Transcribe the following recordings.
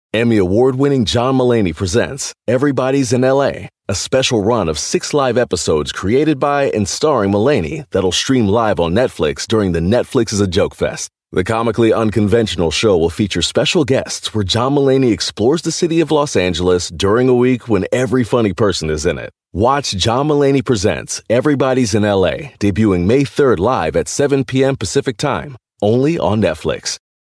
Emmy award-winning John Mulaney presents Everybody's in L.A., a special run of 6 live episodes created by and starring Mulaney that'll stream live on Netflix during the Netflix is a Joke Fest. The comically unconventional show will feature special guests where John Mulaney explores the city of Los Angeles during a week when every funny person is in it. Watch John Mulaney Presents Everybody's in L.A., debuting May 3rd live at 7 p.m. Pacific Time, only on Netflix.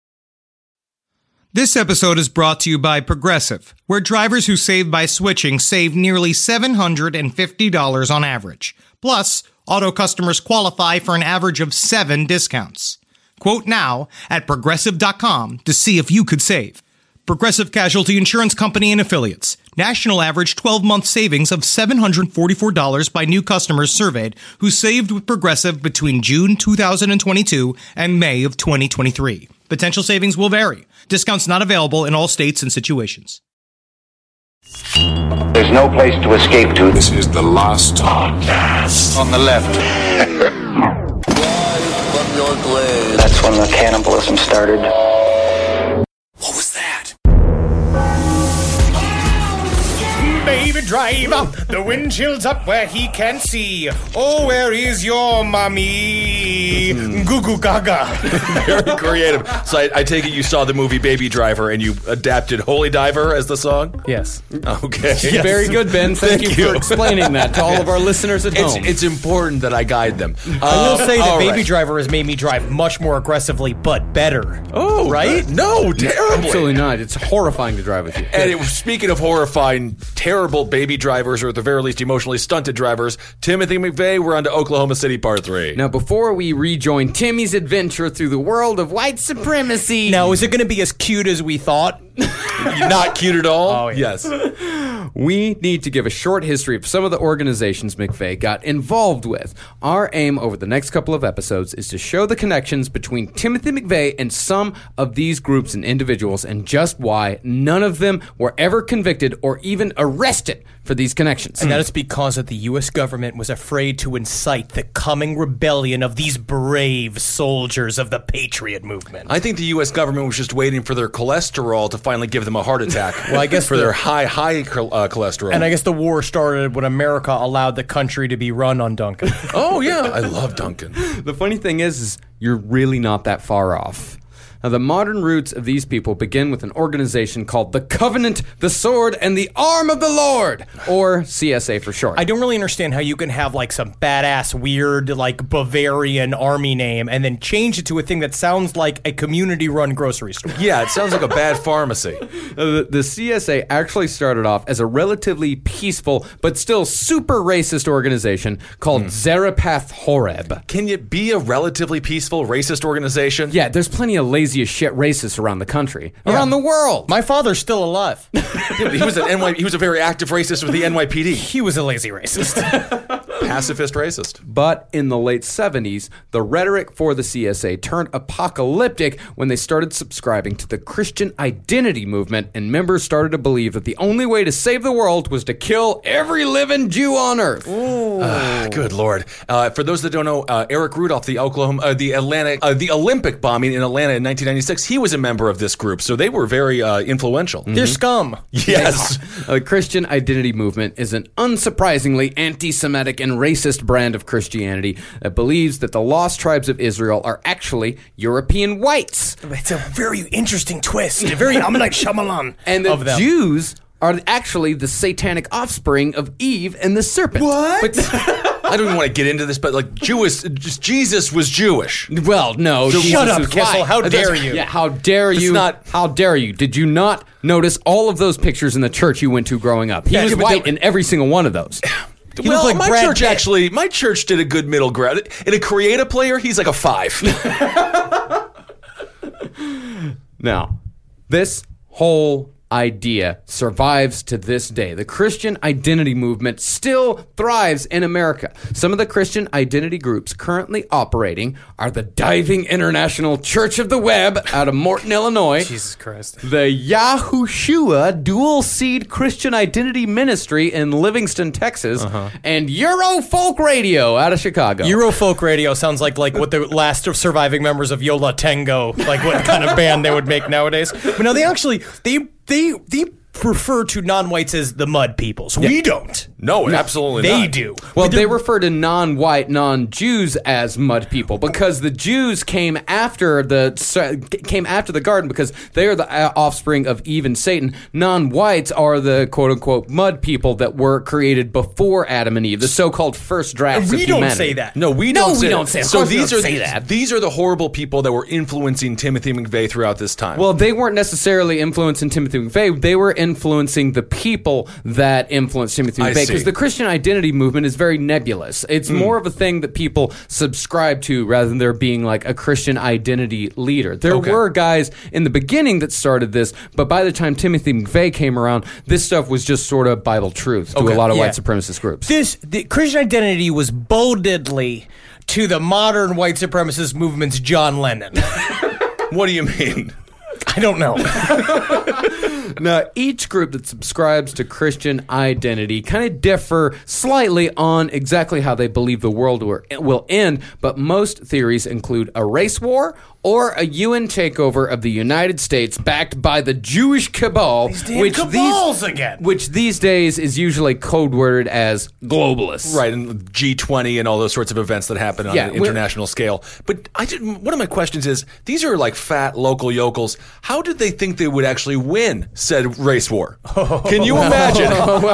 This episode is brought to you by Progressive, where drivers who save by switching save nearly $750 on average. Plus, auto customers qualify for an average of 7 discounts. Quote now at Progressive.com to see if you could save. Progressive Casualty Insurance Company and Affiliates. National average 12-month savings of $744 by new customers surveyed who saved with Progressive between June 2022 and May of 2023. Potential savings will vary. Discounts not available in all states and situations. There's no place to escape to. This is the last podcast. On the left. That's when the cannibalism started. What was that? Baby driver, the windshield's up where he can't see. Oh, where is your mommy? Goo goo gaga. Very creative. So I take it you saw the movie Baby Driver and you adapted Holy Diver as the song? Yes. Okay. Yes. Very good, Ben. Thank you for explaining that to all of our listeners at home. It's important that I guide them. I will say that all Baby right. Driver has made me drive much more aggressively, but better. Oh, right? No, terribly. Absolutely not. It's horrifying to drive with you. And speaking of horrifying, terrible baby drivers, or at the very least emotionally stunted drivers, Timothy McVeigh, we're on to Oklahoma City Part 3. Now, before we rejoin Timmy's adventure through the world of white supremacy... Now, is it going to be as cute as we thought? Not cute at all? Oh, yeah. Yes. We need to give a short history of some of the organizations McVeigh got involved with. Our aim over the next couple of episodes is to show the connections between Timothy McVeigh and some of these groups and individuals and just why none of them were ever convicted or even arrested for these connections. And that is because that the U.S. government was afraid to incite the coming rebellion of these brave soldiers of the Patriot movement. I think the U.S. government was just waiting for their cholesterol to finally give them a heart attack. Well, I guess for their high cholesterol. And I guess the war started when America allowed the country to be run on Duncan. Oh, yeah. I love Duncan. The funny thing is you're really not that far off. Now, the modern roots of these people begin with an organization called the Covenant, the Sword, and the Arm of the Lord, or CSA for short. I don't really understand how you can have like some badass, weird, like Bavarian army name and then change it to a thing that sounds like a community-run grocery store. Yeah, it sounds like a bad pharmacy. The CSA actually started off as a relatively peaceful but still super racist organization called Zarephath Horeb. Can you be a relatively peaceful racist organization? Yeah, there's plenty of lazy as shit racists around the country, around the world. My father's still alive. He was a very active racist with the NYPD. He was a lazy racist. Pacifist racist. But in the late 70s, the rhetoric for the CSA turned apocalyptic when they started subscribing to the Christian identity movement, and members started to believe that the only way to save the world was to kill every living Jew on earth. Good Lord. For those that don't know, Eric Rudolph, the Olympic bombing in Atlanta in 1996, he was a member of this group, so they were very influential. They're scum. Yes. The Christian identity movement is an unsurprisingly anti-Semitic and racist brand of Christianity that believes that the lost tribes of Israel are actually European whites. It's a very interesting twist. A very M. Night Shyamalan And the of them. Jews are actually the satanic offspring of Eve and the serpent. What? But I don't even want to get into this, but like Jesus was Jewish. Well, no. Shut Jesus up, was Kissel. white. How dare you? Yeah, how dare It's you? not- How dare you? Did you not notice all of those pictures in the church you went to growing up? He Yeah, was but white in every single one of those. Well, like my Brad church Pitt. my church did a good middle ground. In a creative player, he's like a 5. Now, this whole idea survives to this day. The Christian identity movement still thrives in America. Some of the Christian identity groups currently operating are the Diving International Church of the Web out of Morton, Illinois. Jesus Christ. The Yahushua Dual Seed Christian Identity Ministry in Livingston, Texas. And Euro Folk Radio out of Chicago. Eurofolk Radio sounds like what the last of surviving members of Yola Tango, like what kind of band they would make nowadays. But no, they They refer to non-whites as the mud peoples. We don't. No, absolutely They not. do. Well, But they refer to non-white, non-Jews as mud people because the Jews came after the garden because they are the offspring of Eve and Satan. Non-whites are the quote-unquote mud people that were created before Adam and Eve, the so-called first drafts of we humanity. don't say that. No, we don't say don't that. say that. Of So course we these don't are say that. These are the horrible people that were influencing Timothy McVeigh throughout this time. Well, they weren't necessarily influencing Timothy McVeigh. They were influencing the people that influenced Timothy I McVeigh. see. Because the Christian identity movement is very nebulous. It's more of a thing that people subscribe to rather than there being like a Christian identity leader. There Okay. were guys in the beginning that started this, but by the time Timothy McVeigh came around, this stuff was just sort of Bible truth to Okay. a lot of Yeah. white supremacist groups. The Christian identity was boldedly to the modern white supremacist movement's John Lennon. what do you mean? I don't know. Now, each group that subscribes to Christian identity kind of differ slightly on exactly how they believe the world will end, but most theories include a race war or a UN takeover of the United States backed by the Jewish cabal, damn cabals again. which these days is usually code-worded as globalists. Right, and G20 and all those sorts of events that happen on Yeah, an international scale. But one of my questions is, these are like fat local yokels. How did they think they would actually win said race war? Can you imagine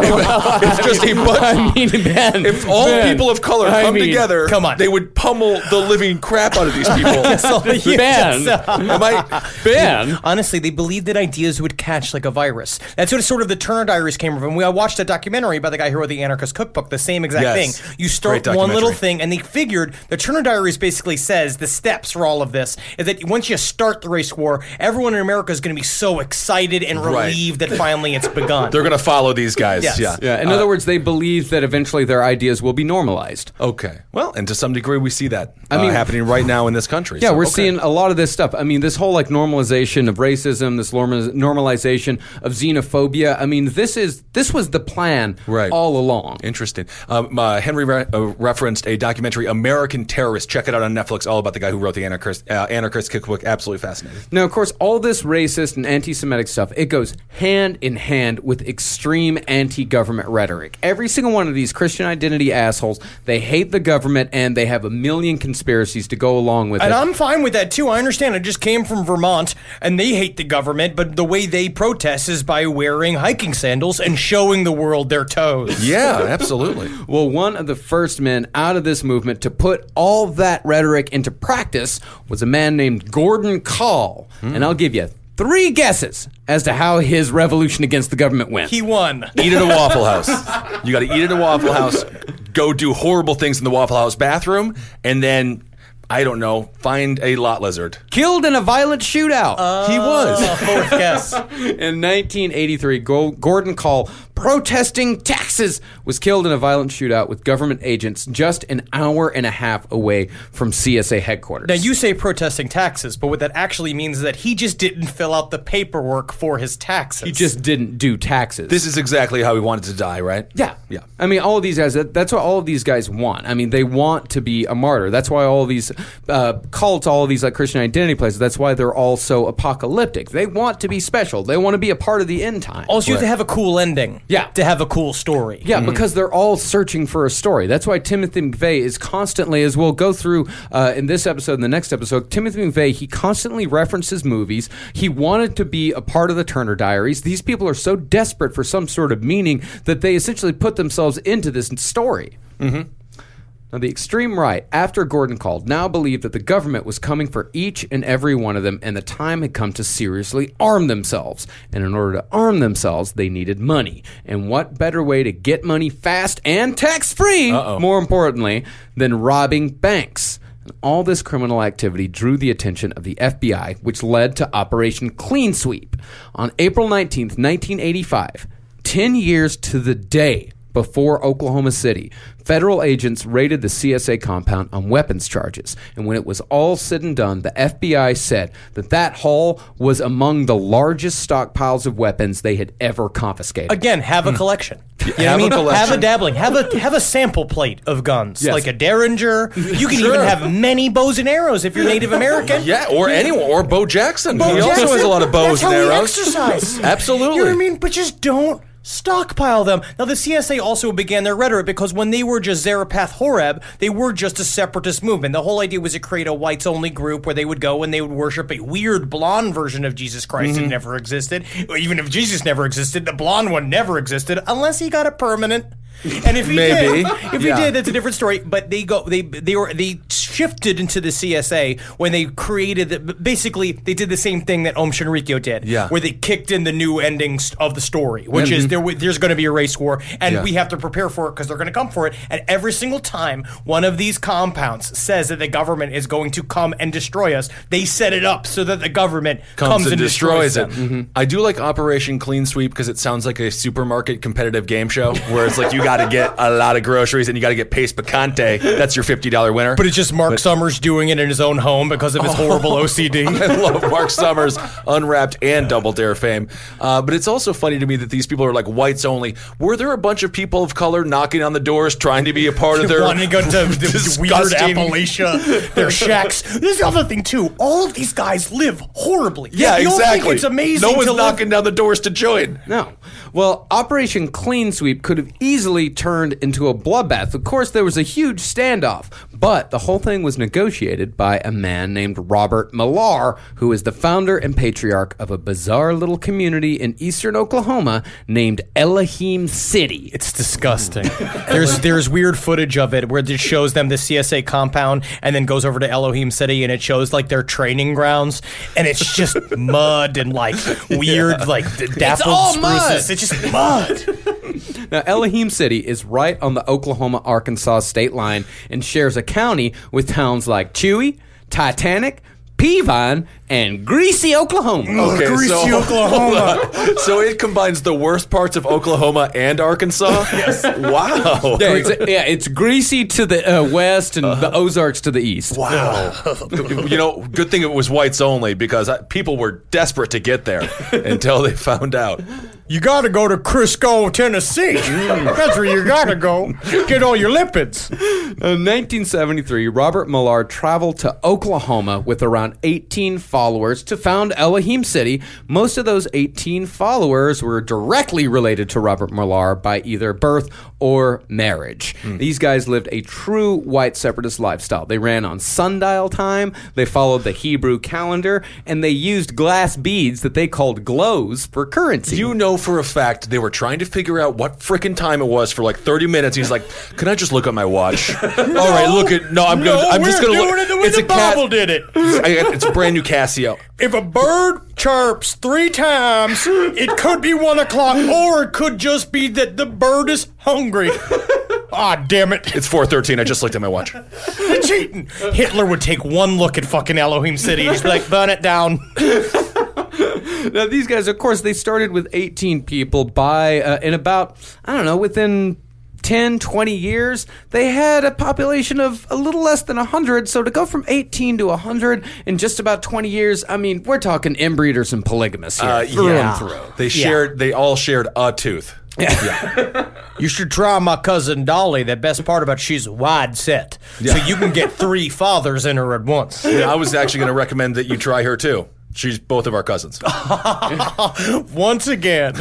if just a bunch, I mean, Ben, if all Ben, people of color I come mean, together, come on. they would pummel the living crap out of these people. Ben, Am I? Ben. Honestly, they believed that ideas would catch like a virus. That's what sort of the Turner Diaries came from. I watched a documentary by the guy who wrote the Anarchist Cookbook, the same exact Yes. thing. You start Great one little documentary. thing, and they figured the Turner Diaries basically says the steps for all of this is that once you start the race war, everyone in America is going to be so excited and Right. relieved that finally it's begun. They're going to follow these guys. Yes. Yeah. Yeah, in other words, they believe that eventually their ideas will be normalized. Okay. Well, and to some degree, we see that mean- happening right now in this country. Yeah, So, we're okay. seeing a lot of this stuff. I mean, this whole like normalization of racism, this normalization of xenophobia. I mean, this was the plan Right. all along. Interesting. Henry referenced a documentary, American Terrorist. Check it out on Netflix. All about the guy who wrote the Anarchist Cookbook. Absolutely fascinating. Now, of course, all this racist and anti-Semitic stuff, it goes hand in hand with extreme anti-government rhetoric. Every single one of these Christian identity assholes, they hate the government and they have a million conspiracies to go along with And it. I'm fine with that too. I understand. I just came from Vermont and they hate the government, but the way they protest is by wearing hiking sandals and showing the world their toes. Yeah, absolutely. Well, one of the first men out of this movement to put all that rhetoric into practice was a man named Gordon Kahl. And I'll give you 3 guesses as to how his revolution against the government went. He won. Eat at a Waffle House. You got to eat at a Waffle House, go do horrible things in the Waffle House bathroom, and then, I don't know, find a lot lizard. Killed in a violent shootout. He was. Fourth guess. In 1983, Gordon Kahl, protesting taxes, was killed in a violent shootout with government agents just an hour and a half away from CSA headquarters. Now, you say protesting taxes, but what that actually means is that he just didn't fill out the paperwork for his taxes. He just didn't do taxes. This is exactly how he wanted to die, right? Yeah. Yeah. I mean, all of these guys, that's what all of these guys want. I mean, they want to be a martyr. That's why all of these cults, all of these like Christian identity places, that's why they're all so apocalyptic. They want to be special. They want to be a part of the end time. Also, you have to have a cool ending. Yeah. To have a cool story. Yeah, because they're all searching for a story. That's why Timothy McVeigh is constantly, as we'll go through in this episode and the next episode, Timothy McVeigh, he constantly references movies. He wanted to be a part of the Turner Diaries. These people are so desperate for some sort of meaning that they essentially put themselves into this story. Mm-hmm. Now, the extreme right, after Gordon Kahl, now believed that the government was coming for each and every one of them, and the time had come to seriously arm themselves. And in order to arm themselves, they needed money. And what better way to get money fast and tax-free, more importantly, than robbing banks? And all this criminal activity drew the attention of the FBI, which led to Operation Clean Sweep. On April 19th, 1985, 10 years to the day before Oklahoma City, federal agents raided the CSA compound on weapons charges. And when it was all said and done, the FBI said that haul was among the largest stockpiles of weapons they had ever confiscated. Again, have a collection. You know what I Have a mean? collection. Have a dabbling. Have a sample plate of guns, Yes. like a Derringer. You can even have many bows and arrows if you're Native American. Yeah, or anyone, or Bo Jackson. Bo he Jackson, also has a lot of bows that's and how he arrows. exercise. Absolutely. You know what I mean? But just don't stockpile them. Now, the CSA also began their rhetoric because when they were just Zarephath Horeb, they were just a separatist movement. The whole idea was to create a whites-only group where they would go and they would worship a weird blonde version of Jesus Christ that never existed. Even if Jesus never existed, the blonde one never existed unless he got it permanent. And if he Maybe. did, that's a different story. But they shifted into the CSA when they created basically they did the same thing that Om Shinrikyo did, where they kicked in the new endings of the story, which is there's going to be a race war, and we have to prepare for it because they're going to come for it. And every single time one of these compounds says that the government is going to come and destroy us, they set it up so that the government comes and destroys it. them. I do like Operation Clean Sweep because it sounds like a supermarket competitive game show where it's like you got to get a lot of groceries and you got to get paste picante. That's your $50 winner. But it's just Mark Summers doing it in his own home because of his horrible OCD. I love Mark Summers, Unwrapped, and Double Dare fame. But it's also funny to me that these people are like whites only. Were there a bunch of people of color knocking on the doors trying to be a part of their wanting to go to the weird disgusting- Appalachia, their shacks? This is the other thing too. All of these guys live horribly. Yeah, you don't exactly. think it's amazing. No one's to live- knocking down the doors to join. No. Well, Operation Clean Sweep could have easily turned into a bloodbath. Of course, there was a huge standoff, but the whole thing was negotiated by a man named Robert Millar, who is the founder and patriarch of a bizarre little community in eastern Oklahoma named Elohim City. It's disgusting. There's weird footage of it where it shows them the CSA compound and then goes over to Elohim City and it shows like their training grounds and it's just mud and like weird like dappled all spruces. mud. It's just mud. Now, Elohim City is right on the Oklahoma-Arkansas state line and shares a county with towns like Chewy, Titanic, Peavine, and Greasy, Oklahoma. Okay, Greasy Oklahoma. So it combines the worst parts of Oklahoma and Arkansas? Yes. Wow. It's Greasy to the west and the Ozarks to the east. Wow. You know, good thing it was whites only because people were desperate to get there until they found out. You gotta go to Crisco, Tennessee. That's where you gotta go. Get all your lipids. In 1973, Robert Millar traveled to Oklahoma with around 18 followers to found Elohim City. Most of those 18 followers were directly related to Robert Millar by either birth or marriage. These guys lived a true white separatist lifestyle. They ran on sundial time, they followed the Hebrew calendar, and they used glass beads that they called glows for currency. You know for a fact they were trying to figure out what frickin' time it was for like 30 minutes. He's like, "Can I just look at my watch?" All right, look at. No, I'm just gonna look. Doing it the way It's the a cat. Bible did it. It's a brand new Casio. If a bird chirps 3 times, it could be 1 o'clock, or it could just be that the bird is hungry. Ah, damn it. It's 4:13. I just looked at my watch. You're cheating. Hitler would take one look at fucking Elohim City and just be like, burn it down. Now, these guys, of course, they started with 18 people in about, within 10, 20 years, they had a population of a little less than 100. So to go from 18 to 100 in just about 20 years, I mean, we're talking inbreeders and polygamists here. Through and through. They all shared a tooth. You should try my cousin Dolly. The best part about she's wide set. So you can get 3 fathers in her at once. Yeah, I was actually going to recommend that you try her too. She's both of our cousins. Once again,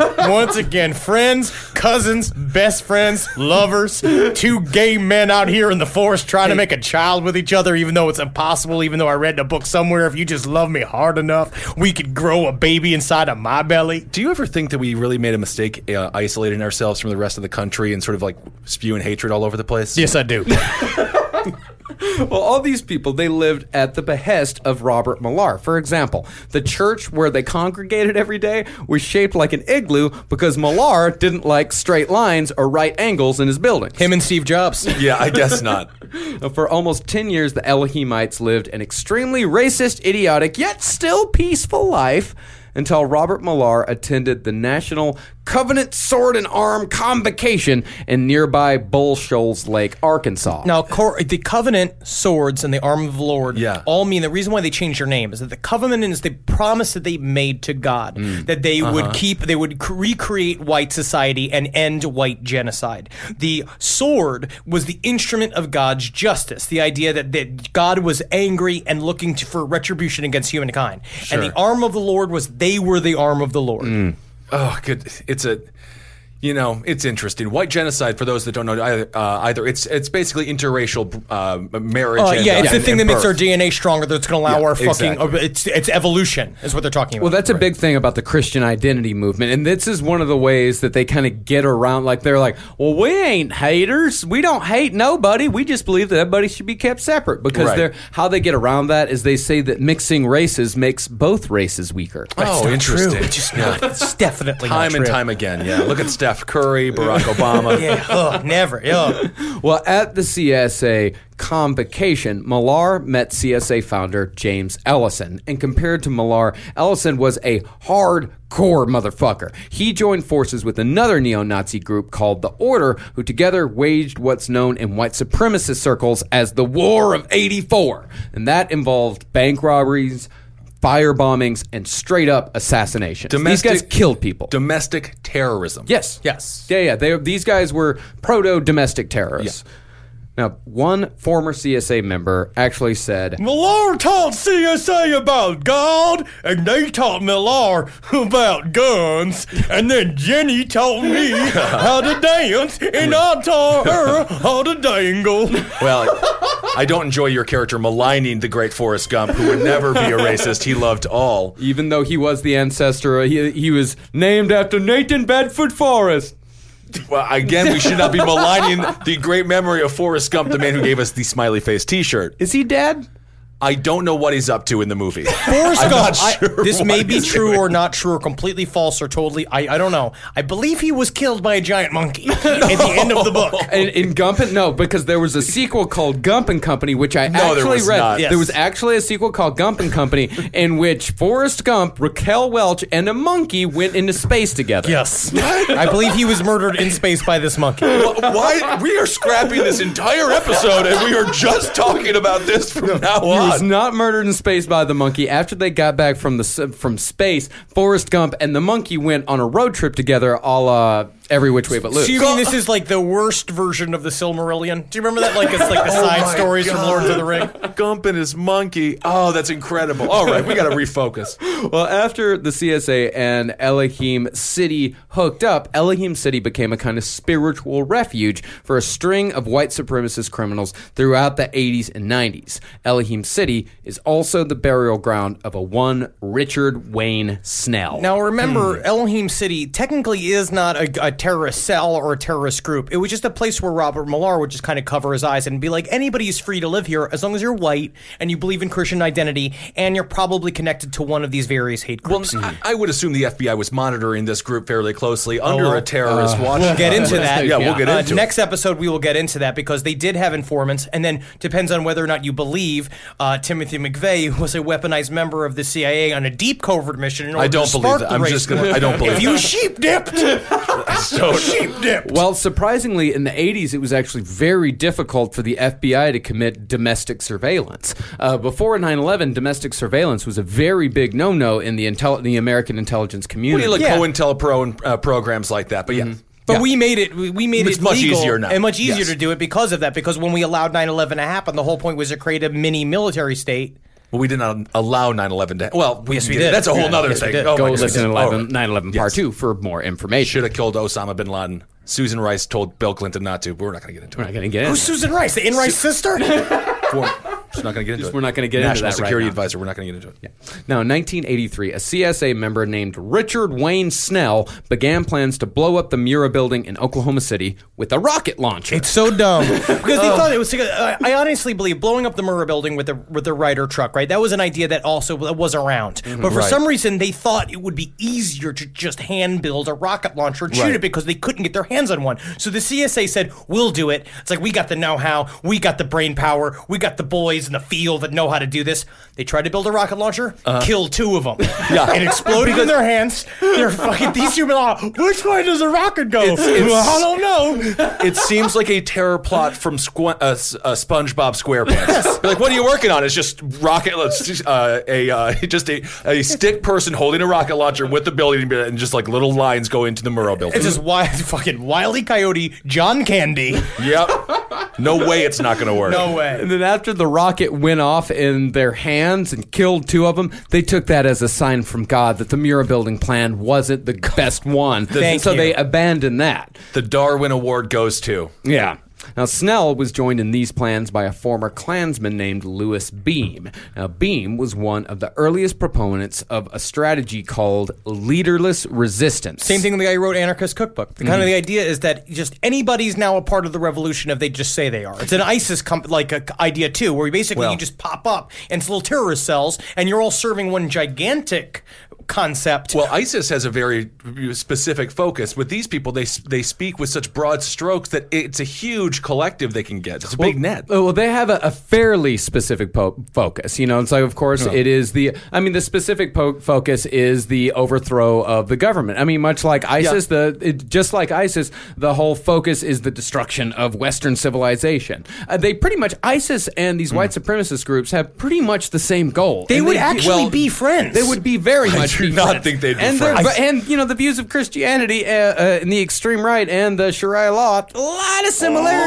friends, cousins, best friends, lovers, 2 gay men out here in the forest trying to make a child with each other, even though it's impossible, even though I read in a book somewhere, if you just love me hard enough, we could grow a baby inside of my belly. Do you ever think that we really made a mistake isolating ourselves from the rest of the country and sort of like spewing hatred all over the place? Yes, I do. Well, all these people, they lived at the behest of Robert Millar. For example, the church where they congregated every day was shaped like an igloo because Millar didn't like straight lines or right angles in his buildings. Him and Steve Jobs. Yeah, I guess not. For almost 10 years, the Elohimites lived an extremely racist, idiotic, yet still peaceful life until Robert Millar attended the National Covenant Sword and Arm Convocation in nearby Bull Shoals Lake, Arkansas. Now, the Covenant swords and the arm of the Lord all mean, the reason why they changed their name is that the Covenant is the promise that they made to God, that they would recreate white society and end white genocide. The sword was the instrument of God's justice, the idea that God was angry and looking for retribution against humankind. And the arm of the Lord was they were the arm of the Lord. Oh, good. It's interesting. White genocide, for those that don't know either, it's basically interracial marriage. It's the thing that makes our DNA stronger. That's going to allow our fucking. It's evolution, is what they're talking about. Well, that's a big thing about the Christian identity movement, and this is one of the ways that they kind of get around. Like they're like, well, we ain't haters. We don't hate nobody. We just believe that everybody should be kept separate. Because how they get around that is they say that mixing races makes both races weaker. Oh, interesting. True. It's just not. It's definitely time not and true. time again. Yeah, look at Steph Curry, Barack Obama. Never. Well, at the CSA convocation, Millar met CSA founder James Ellison, and compared to Millar, Ellison was a hardcore motherfucker. He joined forces with another neo-Nazi group called the Order, who together waged what's known in white supremacist circles as the War of '84, and that involved bank robberies, fire bombings, and straight-up assassinations. These guys killed people. Domestic terrorism. Yes. Yeah. These guys were proto-domestic terrorists. Yeah. Now, one former CSA member actually said, Millar taught CSA about God, and they taught Millar about guns, and then Jenny taught me how to dance, and I taught her how to dangle. Well, I don't enjoy your character maligning the great Forrest Gump, who would never be a racist. He loved all. Even though he was the ancestor, he was named after Nathan Bedford Forrest. Well, again, we should not be maligning the great memory of Forrest Gump, the man who gave us the smiley face T-shirt. Is he dead? I don't know what he's up to in the movie. Forrest Gump. This may be true or not true or completely false or totally. I don't know. I believe he was killed by a giant monkey at the end of the book. In Gump no, because there was a sequel called Gump and Company, which I actually read. Not. There was actually a sequel called Gump and Company, in which Forrest Gump, Raquel Welch, and a monkey went into space together. Yes, I believe he was murdered in space by this monkey. Why we are scrapping this entire episode and we are just talking about this from now on. He was not murdered in space by the monkey. After they got back from space, Forrest Gump and the monkey went on a road trip together, a la Every Which Way But Loose. So you mean this is like the worst version of the Silmarillion? Do you remember that? Like it's like the side stories from Lord of the Ring. Gump and his monkey. Oh, that's incredible. All right, we got to refocus. Well, after the CSA and Elohim City hooked up, Elohim City became a kind of spiritual refuge for a string of white supremacist criminals throughout the 80s and 90s. Elohim City is also the burial ground of one Richard Wayne Snell. Now remember, Elohim City technically is not a terrorist cell or a terrorist group. It was just a place where Robert Millar would just kind of cover his eyes and be like, anybody is free to live here as long as you're white and you believe in Christian identity and you're probably connected to one of these various hate groups. Well, I would assume the FBI was monitoring this group fairly closely under a terrorist watch. We'll get into that. Yeah, we'll get into it. Next episode, we will get into that because they did have informants, and then depends on whether or not you believe Timothy McVeigh was a weaponized member of the CIA on a deep covert mission in order I don't to believe spark that. the I'm race just going to. war. I don't believe If you sheep-dipped, sheep-dipped. Well, surprisingly, in the 80s, it was actually very difficult for the FBI to commit domestic surveillance. Before 9/11, domestic surveillance was a very big no-no in the American intelligence community. We like COINTELPRO and programs like that, but yeah. But we made it. We made It's it much legal easier now. and much easier Yes. to do it because of that. Because when we allowed 9/11 to happen, the whole point was to create a mini military state. Well, we did not allow 9/11 to. Well, Yes, we did. That's a whole Yeah. nother Yes, we thing. did. Oh, Go my listen to goodness. 9/11 Part 2 for more information. Should have killed Osama bin Laden. Susan Rice told Bill Clinton not to, but we're not going to get into We're it. not going to get into Who's Susan Rice? The Rice sister? Just not going to get into it. We're not going to get into National that right Security now. Advisor. We're not going to get into it. Now, in 1983, a CSA member named Richard Wayne Snell began plans to blow up the Murrah building in Oklahoma City with a rocket launcher. It's so dumb because they thought it was. I honestly believe blowing up the Murrah building with the Ryder truck, right? That was an idea that also was around, but for some reason they thought it would be easier to just hand build a rocket launcher and shoot it because they couldn't get their hands on one. So the CSA said, "We'll do it." It's like we got the know-how, we got the brain power, we got the boys. boys in the field that know how to do this. They tried to build a rocket launcher, killed 2 of them. It exploded in their hands. They're fucking, these two which way does a rocket go? I don't know. It seems like a terror plot from SpongeBob SquarePants. Like, what are you working on? It's just a stick person holding a rocket launcher with the building and just like little lines go into the Murrow building. It's just fucking Wile E. Coyote, John Candy. Yep. No way it's not going to work. No way. And then after the rocket went off in their hands and killed 2 of them, they took that as a sign from God that the Murrah building plan wasn't the best one. So they abandoned that. The Darwin Award goes to. Yeah. Now, Snell was joined in these plans by a former Klansman named Lewis Beam. Now, Beam was one of the earliest proponents of a strategy called leaderless resistance. Same thing the guy who wrote Anarchist Cookbook. The kind of the idea is that just anybody's now a part of the revolution if they just say they are. It's an ISIS idea too, where you just pop up and it's little terrorist cells, and you're all serving one gigantic concept. Well, ISIS has a very specific focus. With these people, they speak with such broad strokes that it's a huge collective they can get. It's a big net. Well, they have a fairly specific focus, and so of course it is the specific focus is the overthrow of the government. I mean, much like ISIS, just like ISIS, the whole focus is the destruction of Western civilization. They pretty much, ISIS and these white supremacist groups have pretty much the same goal. They would actually be friends. They would be very much. I do not think they'd be friends. And the views of Christianity in the extreme right and the Sharia law, a lot of similarities.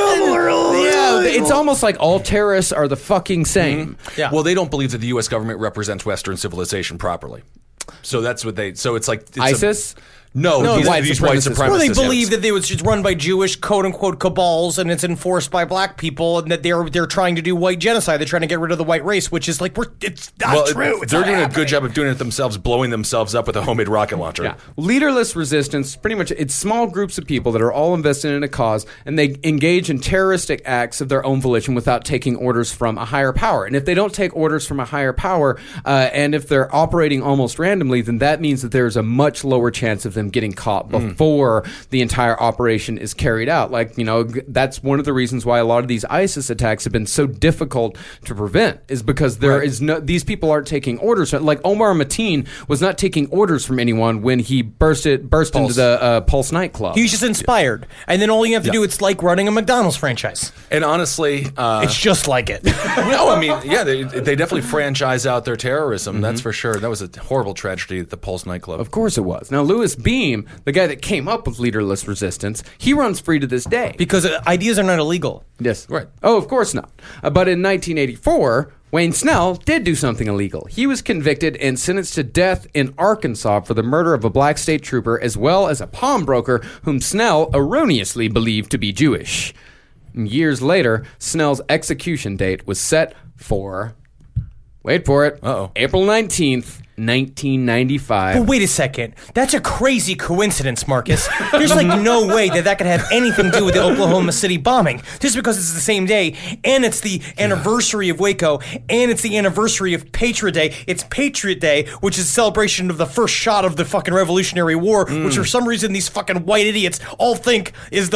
It's almost like all terrorists are the fucking same. Yeah. Well, they don't believe that the U.S. government represents Western civilization properly. So that's what so it's like ISIS. No, these white supremacists. Well, they believe that it was just run by Jewish quote-unquote cabals, and it's enforced by black people, and that they're trying to do white genocide. They're trying to get rid of the white race, which is like it's not true. They're doing a good job of doing it themselves, blowing themselves up with a homemade rocket launcher. Yeah. Leaderless resistance, pretty much, it's small groups of people that are all invested in a cause, and they engage in terroristic acts of their own volition without taking orders from a higher power. And if they don't take orders from a higher power, and if they're operating almost randomly, then that means that there's a much lower chance of them getting caught before the entire operation is carried out. That's one of the reasons why a lot of these ISIS attacks have been so difficult to prevent, is because these people aren't taking orders. Like Omar Mateen was not taking orders from anyone when he burst into the Pulse nightclub. He was just inspired. And then all you have to do, it's like running a McDonald's franchise. And honestly, it's just like it. No, I mean, they definitely franchise out their terrorism. That's for sure. That was a horrible tragedy at the Pulse nightclub. Of course it was. Now, Lewis Beam, the guy that came up with leaderless resistance, he runs free to this day. Because ideas are not illegal. Yes. Right. Oh, of course not. But in 1984, Wayne Snell did do something illegal. He was convicted and sentenced to death in Arkansas for the murder of a black state trooper, as well as a pawnbroker whom Snell erroneously believed to be Jewish. Years later, Snell's execution date was set for, wait for it, April 19th, 1995. But wait a second. That's a crazy coincidence, Marcus. There's no way that could have anything to do with the Oklahoma City bombing. Just because it's the same day, and it's the anniversary of Waco, and it's the anniversary of Patriot Day. It's Patriot Day, which is a celebration of the first shot of the fucking Revolutionary War, which for some reason these fucking white idiots all think is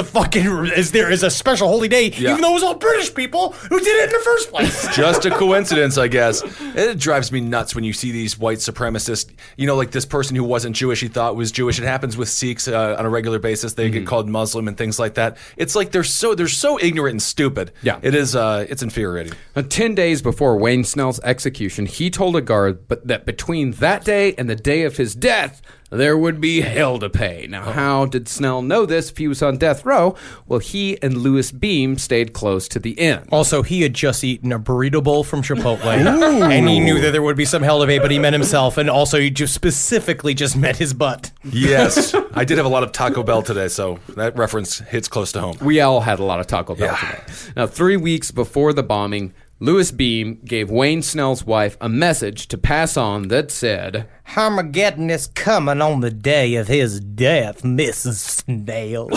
a special holy day, even though it was all British people who did it in the first place. Just a coincidence, I guess. It drives me nuts when you see these white supremacist, like this person who wasn't Jewish, he thought was Jewish. It happens with Sikhs on a regular basis. They get called Muslim and things like that. It's like they're so ignorant and stupid. Yeah. It is, it's infuriating. 10 days before Wayne Snell's execution, he told a guard that between that day and the day of his death, there would be hell to pay. Now, how did Snell know this if he was on death row? Well, he and Lewis Beam stayed close to the end. Also, he had just eaten a burrito bowl from Chipotle, and he knew that there would be some hell to pay, but he meant himself, and also he just specifically just met his butt. Yes. I did have a lot of Taco Bell today, so that reference hits close to home. We all had a lot of Taco Bell today. Now, 3 weeks before the bombing, Lewis Beam gave Wayne Snell's wife a message to pass on that said, "Armageddon is coming on the day of his death, Mrs. Snell."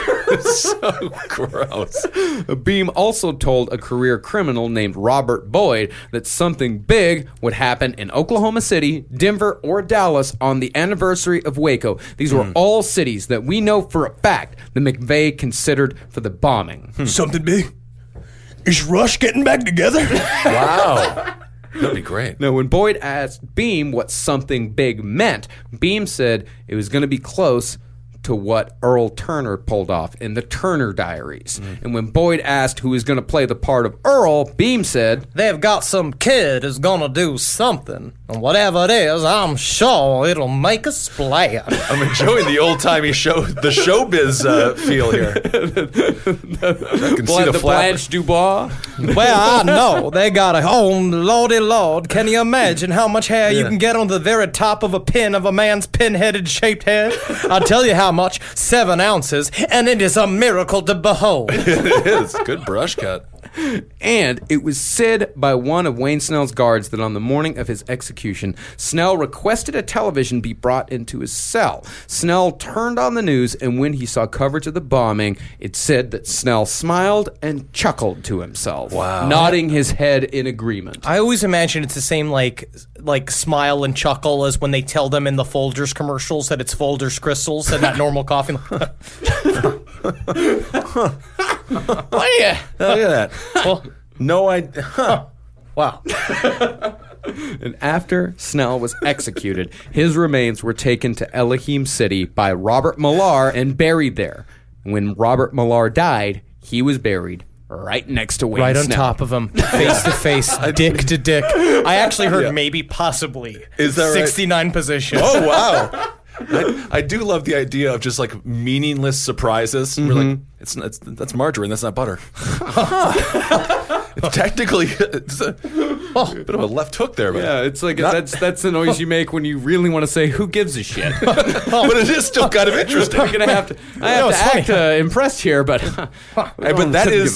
So gross. Beam also told a career criminal named Robert Boyd that something big would happen in Oklahoma City, Denver, or Dallas on the anniversary of Waco. These were all cities that we know for a fact that McVeigh considered for the bombing. Something big? is Rush getting back together? Wow. That'd be great. Now, when Boyd asked Beam what something big meant, Beam said it was going to be close to what Earl Turner pulled off in the Turner Diaries. And when Boyd asked who was going to play the part of Earl, Beam said, They've got some kid who's gonna do something, and whatever it is, I'm sure it'll make a splash. I'm enjoying the old-timey the showbiz feel here. I can see the Blanche Dubois. Well, I know they got a lordy lord. Can you imagine how much hair you can get on the very top of a pin of a man's pin-headed shaped head? I'll tell you how much, 7 ounces, and it is a miracle to behold. It is. Good brush cut. And it was said by one of Wayne Snell's guards that on the morning of his execution, Snell requested a television be brought into his cell. Snell turned on the news, and when he saw coverage of the bombing, it said that Snell smiled and chuckled to himself, nodding his head in agreement. I always imagine it's the same like smile and chuckle as when they tell them in the Folgers commercials that it's Folgers Crystals and not normal coffee. Oh, yeah. Look at that. Well, No idea. wow. And after Snell was executed, his remains were taken to Elohim City by Robert Millar and buried there. When Robert Millar died, he was buried right next to Wayne Right on Snell. top of him, face to face, dick to dick. I actually heard maybe, possibly, Is that right? 69 position. Oh, wow. I do love the idea of just like meaningless surprises. We're like, that's margarine, that's not butter. It's technically it's a bit of a left hook there, but Yeah, it's like that's the noise you make when you really want to say "Who gives a shit?" but it is still kind of interesting. I'm gonna have to. I have to act impressed here, but Hey, but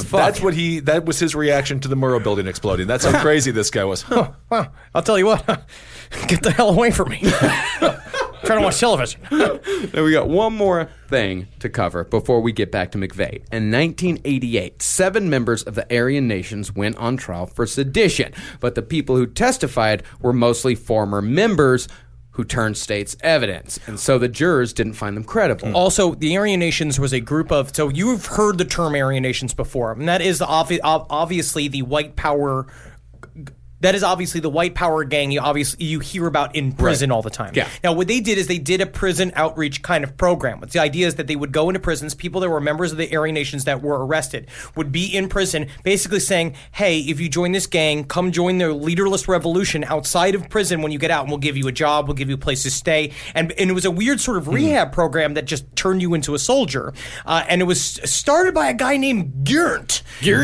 that was his reaction to the Murrow building exploding. That's how crazy this guy was. Well, I'll tell you what. Get the hell away from me. Trying to watch television. Now we got one more thing to cover before we get back to McVeigh. In 1988, 7 members of the Aryan nations went on trial for sedition, but the people who testified were mostly former members who turned state's evidence, and so the jurors didn't find them credible. Also, the Aryan Nations was a group of, so you've heard the term Aryan Nations before, and that is obviously the white power. That is obviously the white power gang you hear about in prison all the time. Yeah. Now, what they did is they did a prison outreach kind of program. The idea is that they would go into prisons, people that were members of the Aryan Nations that were arrested would be in prison, basically saying, hey, if you join this gang, come join the leaderless revolution outside of prison when you get out, and we'll give you a job, we'll give you a place to stay. And it was a weird sort of rehab program that just turned you into a soldier. And it was started by a guy named Giernt.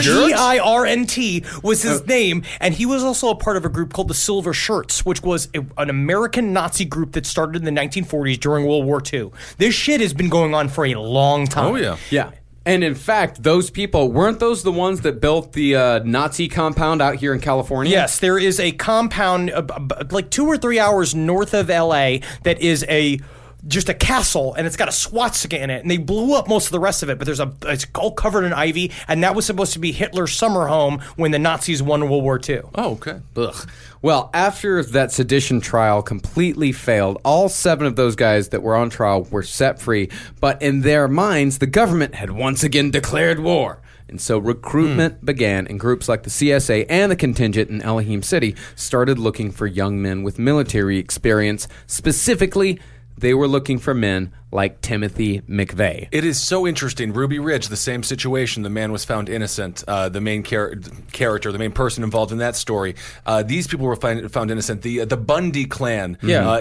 G-I-R-N-T was his name, and he was also a part of a group called the Silver Shirts, which was an American Nazi group that started in the 1940s during World War II. This shit has been going on for a long time. Oh, yeah. Yeah. And in fact, those people, weren't those the ones that built the Nazi compound out here in California? Yes, there is a compound like 2 or 3 hours north of L.A. that is just a castle, and it's got a swastika in it, and they blew up most of the rest of it, but it's all covered in ivy, and that was supposed to be Hitler's summer home when the Nazis won World War II. Oh, okay. Ugh. Well, after that sedition trial completely failed, all 7 of those guys that were on trial were set free, but in their minds, the government had once again declared war. And so recruitment began, and groups like the CSA and the contingent in Elohim City started looking for young men with military experience. Specifically, they were looking for men like Timothy McVeigh. It is so interesting. Ruby Ridge, the same situation. The man was found innocent. The main character, the main person involved in that story. These people were found innocent. The Bundy clan. Yeah.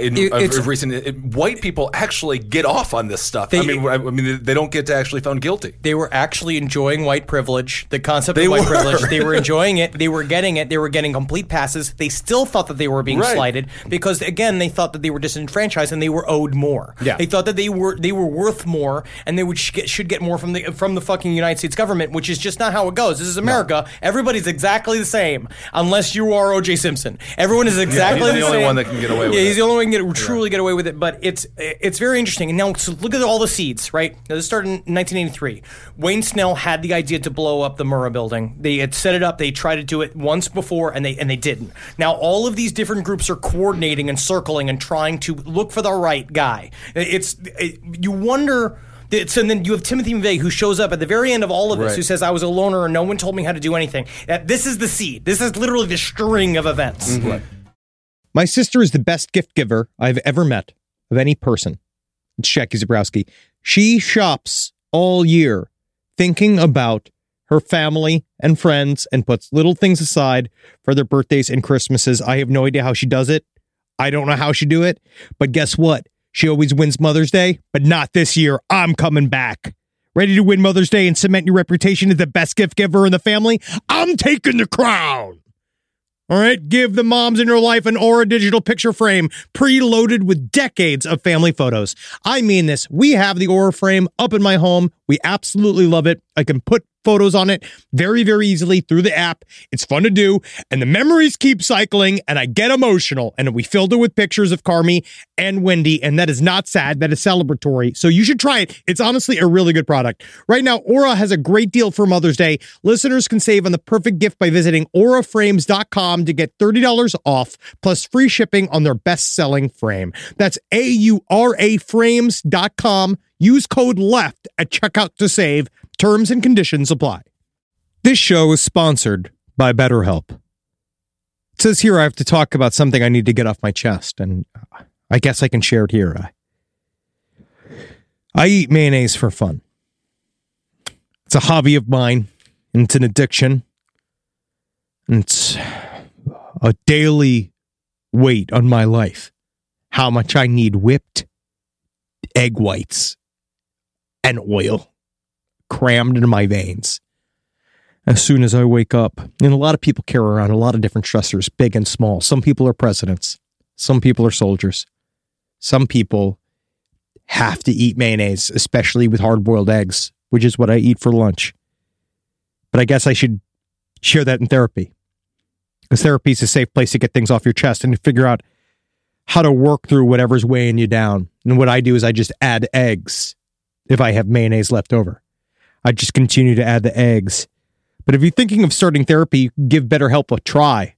White people actually get off on this stuff. I mean, they don't get to actually found guilty. They were actually enjoying white privilege, the concept of white privilege. They were enjoying it. They were getting it. They were getting complete passes. They still thought that they were being slighted because, again, they thought that they were disenfranchised and they were owed more. Yeah. They thought that they were worth more, and they should get more from the fucking United States government, which is just not how it goes. This is America. No. Everybody's exactly the same, unless you are O.J. Simpson. Everyone is exactly the same. He's the only one that can get away with it. Yeah, he's the only one who can truly get away with it. But it's very interesting. And now, so look at all the seeds, right? Now, this started in 1983. Wayne Snell had the idea to blow up the Murrah building. They had set it up. They tried to do it once before, and they didn't. Now, all of these different groups are coordinating and circling and trying to look for the right guy. You wonder So then you have Timothy McVeigh, who shows up at the very end of all of this, who says, I was a loner and no one told me how to do anything. This is the seed. This is literally the string of events. My sister is the best gift giver I've ever met of any person. It's Jackie Zabrowski. She shops all year thinking about her family and friends and puts little things aside for their birthdays and Christmases. I have no idea how she does it. I don't know how she do it. But guess what? She always wins Mother's Day, but not this year. I'm coming back. Ready to win Mother's Day and cement your reputation as the best gift giver in the family? I'm taking the crown. All right, give the moms in your life an Aura digital picture frame preloaded with decades of family photos. I mean this. We have the Aura frame up in my home. We absolutely love it. I can put photos on it very, very easily through the app. It's fun to do, and the memories keep cycling, and I get emotional. And we filled it with pictures of Carmi and Wendy, and that is not sad. That is celebratory. So you should try it. It's honestly a really good product. Right now, Aura has a great deal for Mother's Day. Listeners can save on the perfect gift by visiting auraframes.com to get $30 off, plus free shipping on their best-selling frame. That's auraframes.com. Use code LEFT at checkout to save. Terms and conditions apply. This show is sponsored by BetterHelp. It says here I have to talk about something I need to get off my chest, and I guess I can share it here. I eat mayonnaise for fun. It's a hobby of mine, and it's an addiction. And it's a daily weight on my life. How much I need whipped egg whites and oil crammed into my veins as soon as I wake up. And a lot of people carry around a lot of different stressors, big and small. Some people are presidents. Some people are soldiers. Some people have to eat mayonnaise, especially with hard-boiled eggs, which is what I eat for lunch. But I guess I should share that in therapy, because therapy is a safe place to get things off your chest and to figure out how to work through whatever's weighing you down. And what I do is I just add eggs if I have mayonnaise left over. I just continue to add the eggs. But if you're thinking of starting therapy, give BetterHelp a try.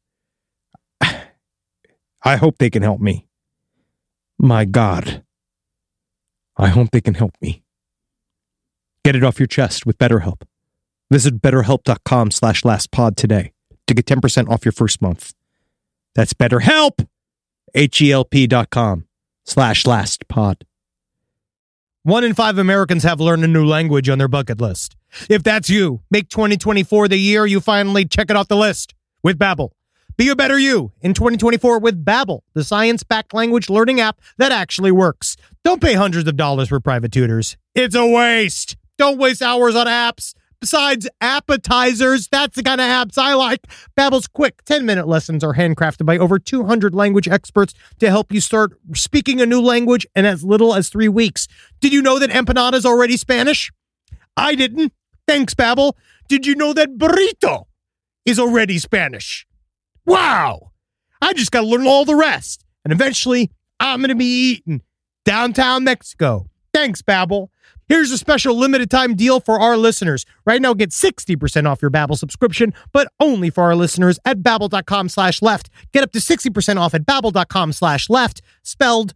I hope they can help me. My God. I hope they can help me. Get it off your chest with BetterHelp. Visit BetterHelp.com/lastpod today to get 10% off your first month. That's BetterHelp. HELP.com/lastpod. 1 in 5 Americans have learned a new language on their bucket list. If that's you, make 2024 the year you finally check it off the list with Babbel. Be a better you in 2024 with Babbel, the science-backed language learning app that actually works. Don't pay hundreds of dollars for private tutors. It's a waste. Don't waste hours on apps. Besides appetizers, that's the kind of apps I like. Babbel's quick 10-minute lessons are handcrafted by over 200 language experts to help you start speaking a new language in as little as 3 weeks. Did you know that empanada is already Spanish? I didn't. Thanks, Babbel. Did you know that burrito is already Spanish? Wow. I just got to learn all the rest. And eventually, I'm going to be eating downtown Mexico. Thanks, Babbel. Here's a special limited time deal for our listeners. Right now, get 60% off your Babbel subscription, but only for our listeners at Babbel.com/left. Get up to 60% off at Babbel.com/left, spelled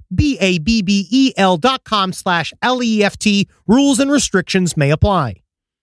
BABBEL.com/LEFT. Rules and restrictions may apply.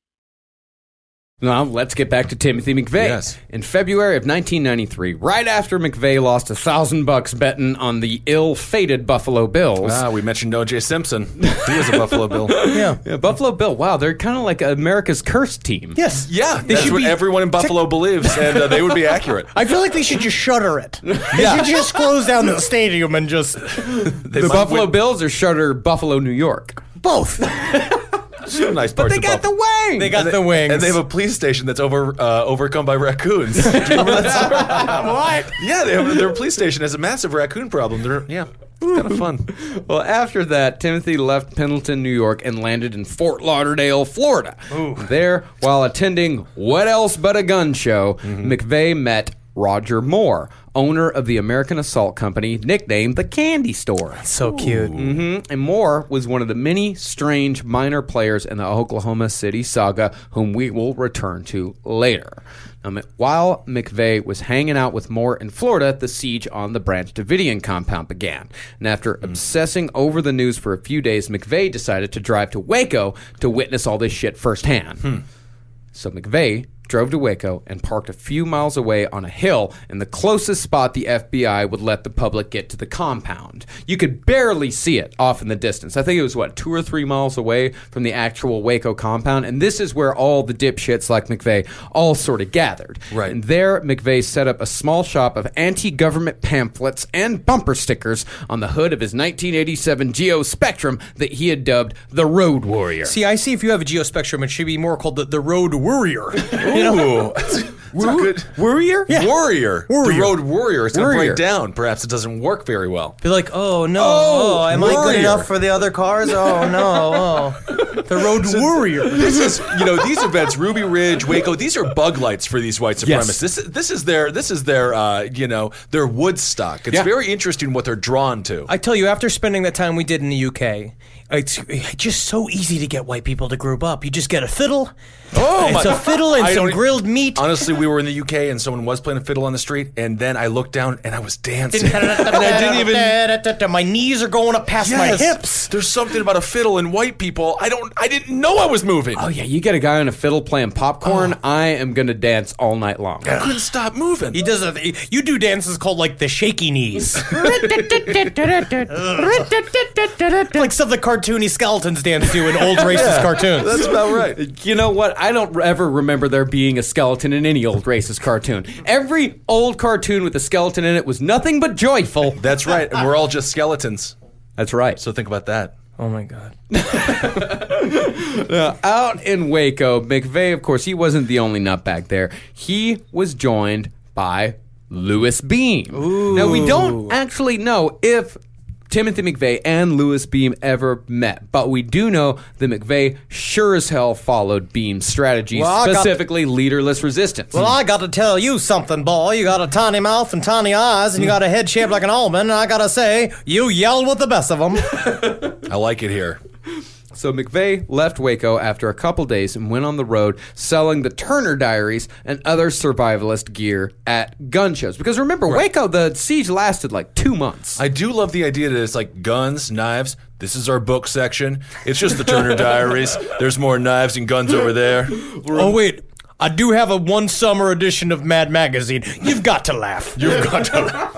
Now, let's get back to Timothy McVeigh. Yes. In February of 1993, right after McVeigh lost $1,000 betting on the ill-fated Buffalo Bills. We mentioned O.J. Simpson. He was a Buffalo Bill. Yeah, Buffalo Bill. Wow, they're kind of like America's cursed team. Yes. Yeah, that's what everyone in Buffalo believes, and they would be accurate. I feel like they should just shutter it. They should just close down the stadium and just... The Buffalo Bills or shutter Buffalo, New York? Both. Some nice parts But they got the wings. They got the wings. And they have a police station that's overcome by raccoons. Do you remember that story? What? Yeah, their police station has a massive raccoon problem. It's kind of fun. Well, after that, Timothy left Pendleton, New York, and landed in Fort Lauderdale, Florida. There, while attending What Else But a Gun Show, McVeigh met Roger Moore, owner of the American Assault Company, nicknamed the Candy Store. So cute. And Moore was one of the many strange minor players in the Oklahoma City saga, whom we will return to later. Now, while McVeigh was hanging out with Moore in Florida, the siege on the Branch Davidian compound began. And after obsessing over the news for a few days, McVeigh decided to drive to Waco to witness all this shit firsthand. So McVeigh drove to Waco and parked a few miles away on a hill in the closest spot the FBI would let the public get to the compound. You could barely see it off in the distance. I think it was, 2 or 3 miles away from the actual Waco compound, and this is where all the dipshits like McVeigh all sort of gathered. Right. And there, McVeigh set up a small shop of anti-government pamphlets and bumper stickers on the hood of his 1987 Geo Spectrum that he had dubbed the Road Warrior. See, I see if you have a Geo Spectrum, it should be more called the Road Warrior. Ooh. That's a good Warrior? Yeah. Warrior. Warrior. The Road Warrior. It's going to Warrior. break down. Perhaps it doesn't work very well. Be like, oh no, am Warrior. I good enough for the other cars? Oh no, the Road Warrior. This is, these events, Ruby Ridge, Waco, these are bug lights for these white supremacists. This is their their Woodstock. It's very interesting what they're drawn to. I tell you, after spending that time we did in the UK, it's just so easy to get white people to group up. You just get a fiddle. It's a fiddle and some grilled meat. Honestly, we were in the UK and someone was playing a fiddle on the street, and then I looked down and I was dancing. And I didn't even. My knees are going up past my hips. There's something about a fiddle and white people. I didn't know I was moving. Oh, yeah, you get a guy on a fiddle playing popcorn, I am going to dance all night long. I couldn't stop moving. He does you do dances called like the shaky knees. Like stuff the cartoony skeletons dance to in old racist cartoons. That's about right. You know what? I don't ever remember there being a skeleton in any old racist cartoon. Every old cartoon with a skeleton in it was nothing but joyful. That's right. And we're all just skeletons. That's right. So think about that. Oh my God. Out in Waco, McVeigh, of course, he wasn't the only nutbag there. He was joined by Louis Beam. Ooh. Now, we don't actually know if Timothy McVeigh and Louis Beam ever met, but we do know that McVeigh sure as hell followed Beam's strategy, specifically leaderless resistance. Well, I got to tell you something, boy. You got a tiny mouth and tiny eyes, and you got a head shaped like an almond, and I gotta say, you yelled with the best of them. I like it here. So McVeigh left Waco after a couple days and went on the road selling the Turner Diaries and other survivalist gear at gun shows. Because remember, Waco, the siege lasted like 2 months. I do love the idea that it's like guns, knives. This is our book section. It's just the Turner Diaries. There's more knives and guns over there. Oh, wait. I do have a one summer edition of Mad Magazine. You've got to laugh. You've got to laugh.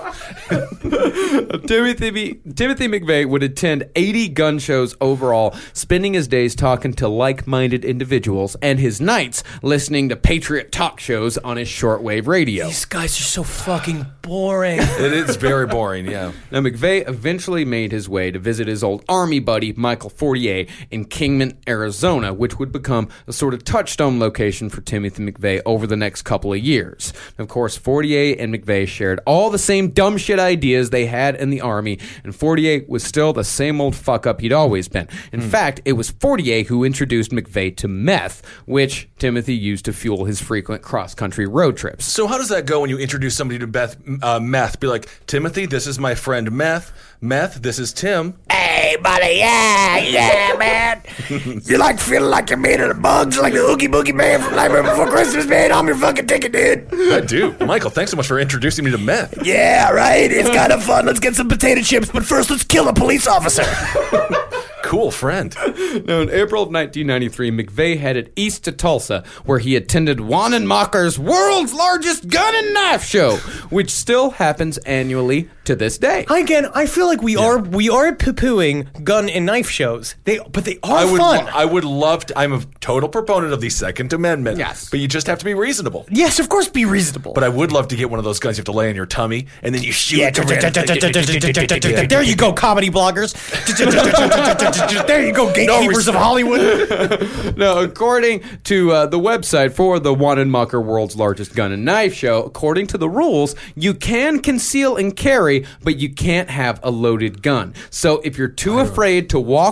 Timothy McVeigh would attend 80 gun shows overall, spending his days talking to like-minded individuals and his nights listening to patriot talk shows on his shortwave radio. These guys are so fucking boring. It is very boring, yeah. Now, McVeigh eventually made his way to visit his old Army buddy, Michael Fortier, in Kingman, Arizona, which would become a sort of touchstone location for Timothy McVeigh over the next couple of years. Of course, Fortier and McVeigh shared all the same dumb shit ideas they had in the Army, and Fortier was still the same old fuck-up he'd always been. In fact, it was Fortier who introduced McVeigh to meth, which Timothy used to fuel his frequent cross-country road trips. So how does that go when you introduce somebody to meth? Be like, Timothy, this is my friend Meth. Meth, this is Tim. Hey, buddy, yeah, man. You like feeling like you're made of the bugs, like the Oogie Boogie Man from Nightmare Before Christmas, man? I'm your fucking ticket, dude. I do. Michael, thanks so much for introducing me to meth. Yeah, right? It's kind of fun. Let's get some potato chips, but first let's kill a police officer. Cool friend. Now, in April of 1993, McVeigh headed east to Tulsa, where he attended Wanenmacher's world's largest gun and knife show, which still happens annually to this day. Again, I feel like we are poo-pooing gun and knife shows. But they are fun. I would love to. I'm a total proponent of the Second Amendment. Yes. But you just have to be reasonable. Yes, of course, be reasonable. But I would love to get one of those guns you have to lay on your tummy, and then you shoot. Yeah, there you go, comedy bloggers. There you go, gatekeepers of Hollywood. Now, according to the website for the Wanenmacher World's Largest Gun and Knife Show, according to the rules, you can conceal and carry, but you can't have a loaded gun. So if you're too afraid to walk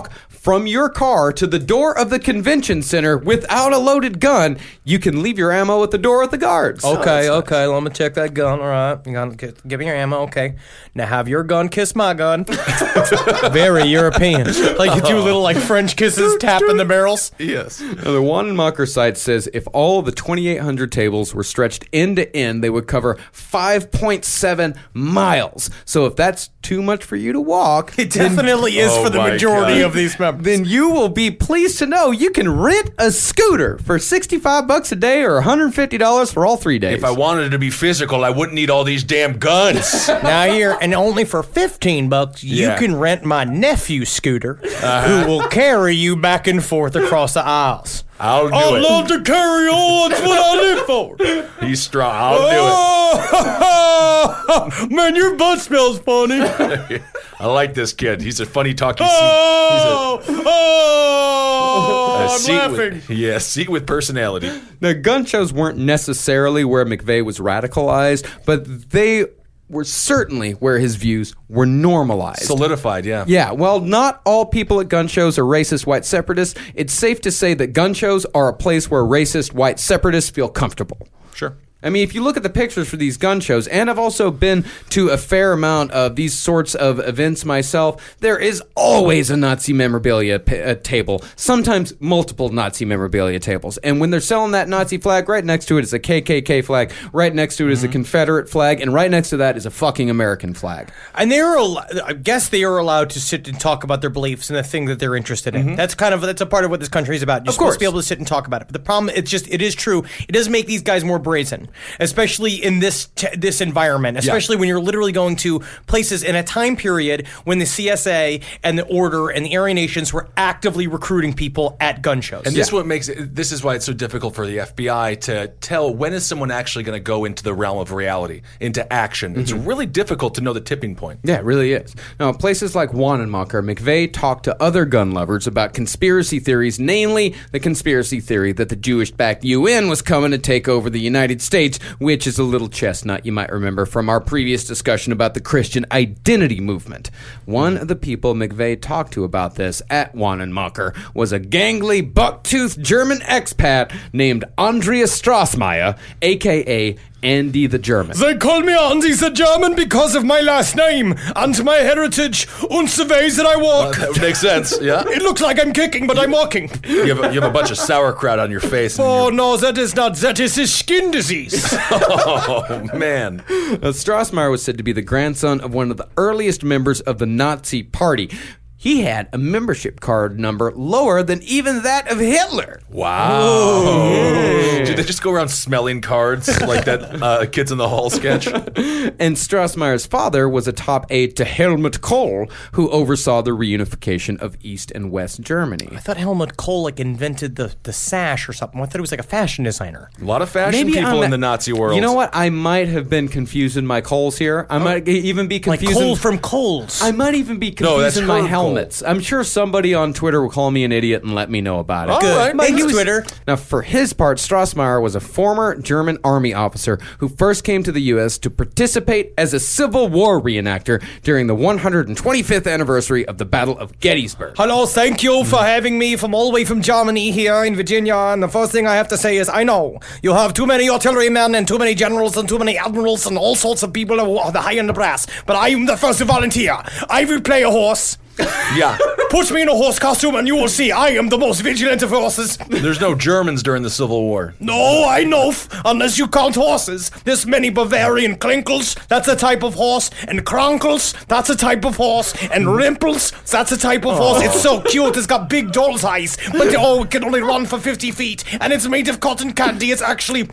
from your car to the door of the convention center without a loaded gun, you can leave your ammo at the door with the guards. Okay, let me check that gun. All right, you gotta give me your ammo. Okay, now have your gun kiss my gun. Very European. Like you do little like French kisses, tapping the barrels. Yes. Now, the Wanenmacher site says if all of the 2,800 tables were stretched end to end, they would cover 5.7 miles. So if that's too much for you to walk, it definitely is for the majority of these members. Then you will be pleased to know you can rent a scooter for $65 a day or $150 for all 3 days. If I wanted to be physical, I wouldn't need all these damn guns. Now here, and only for $15, you can rent my nephew's scooter, who will carry you back and forth across the aisles. I'll do it. I love to carry on. That's what I live for. He's strong. I'll do it. Man, your butt smells funny. I like this kid. He's a funny talking I'm laughing. Seat with personality. Now, gun shows weren't necessarily where McVeigh was radicalized, but they were certainly where his views were normalized. Solidified, yeah. Yeah, while not all people at gun shows are racist white separatists, it's safe to say that gun shows are a place where racist white separatists feel comfortable. Sure. I mean, if you look at the pictures for these gun shows, and I've also been to a fair amount of these sorts of events myself, there is always a Nazi memorabilia table, sometimes multiple Nazi memorabilia tables. And when they're selling that Nazi flag, right next to it is a KKK flag, right next to it is a Confederate flag, and right next to that is a fucking American flag. And I guess they are allowed to sit and talk about their beliefs and the thing that they're interested in. That's a part of what this country is about. You're supposed to be able to sit and talk about it. But the problem, it is true. It does make these guys more brazen. Especially in this environment, especially when you're literally going to places in a time period when the CSA and the Order and the Aryan Nations were actively recruiting people at gun shows. And this is why it's so difficult for the FBI to tell when is someone actually going to go into the realm of reality, into action. It's really difficult to know the tipping point. Yeah, it really is. Now, at places like Wanenmacher, McVeigh talked to other gun lovers about conspiracy theories, namely the conspiracy theory that the Jewish-backed UN was coming to take over the United States, which is a little chestnut you might remember from our previous discussion about the Christian identity movement. One of the people McVeigh talked to about this at Wanenmacher was a gangly, buck-toothed German expat named Andreas Strassmeyer, a.k.a. Andy the German. They call me Andy the German because of my last name and my heritage and the ways that I walk. That makes sense, yeah. It looks like I'm kicking, but I'm walking. You have a bunch of sauerkraut on your face. Oh, no, that is not. That is a skin disease. Oh, man. Strassmeyer was said to be the grandson of one of the earliest members of the Nazi Party. He had a membership card number lower than even that of Hitler. Wow. Did they just go around smelling cards like that Kids in the Hall sketch? And Strassmeyer's father was a top aide to Helmut Kohl, who oversaw the reunification of East and West Germany. I thought Helmut Kohl invented the sash or something. I thought he was like a fashion designer. A lot of fashion people in the Nazi world. You know what? I might have been confusing my Kohls here. I might even be confusing... Like Kohl from Kohl's. I might even be confusing my helmets. I'm sure somebody on Twitter will call me an idiot and let me know about it. All right. Thanks, Twitter. Now, for his part, Strassmeyer was a former German army officer who first came to the U.S. to participate as a Civil War reenactor during the 125th anniversary of the Battle of Gettysburg. Hello, thank you for having me from all the way from Germany here in Virginia. And the first thing I have to say is, I know you have too many artillerymen and too many generals and too many admirals and all sorts of people who are the high and the brass. But I am the first to volunteer. I will play a horse. Yeah. Put me in a horse costume and you will see I am the most vigilant of horses. There's no Germans during the Civil War. No, I know. Unless you count horses. There's many Bavarian Klinkels, that's a type of horse. And Kronkels, that's a type of horse. And Rimpels, that's a type of horse. It's so cute, it's got big doll's eyes. But it can only run for 50 feet. And it's made of cotton candy. It's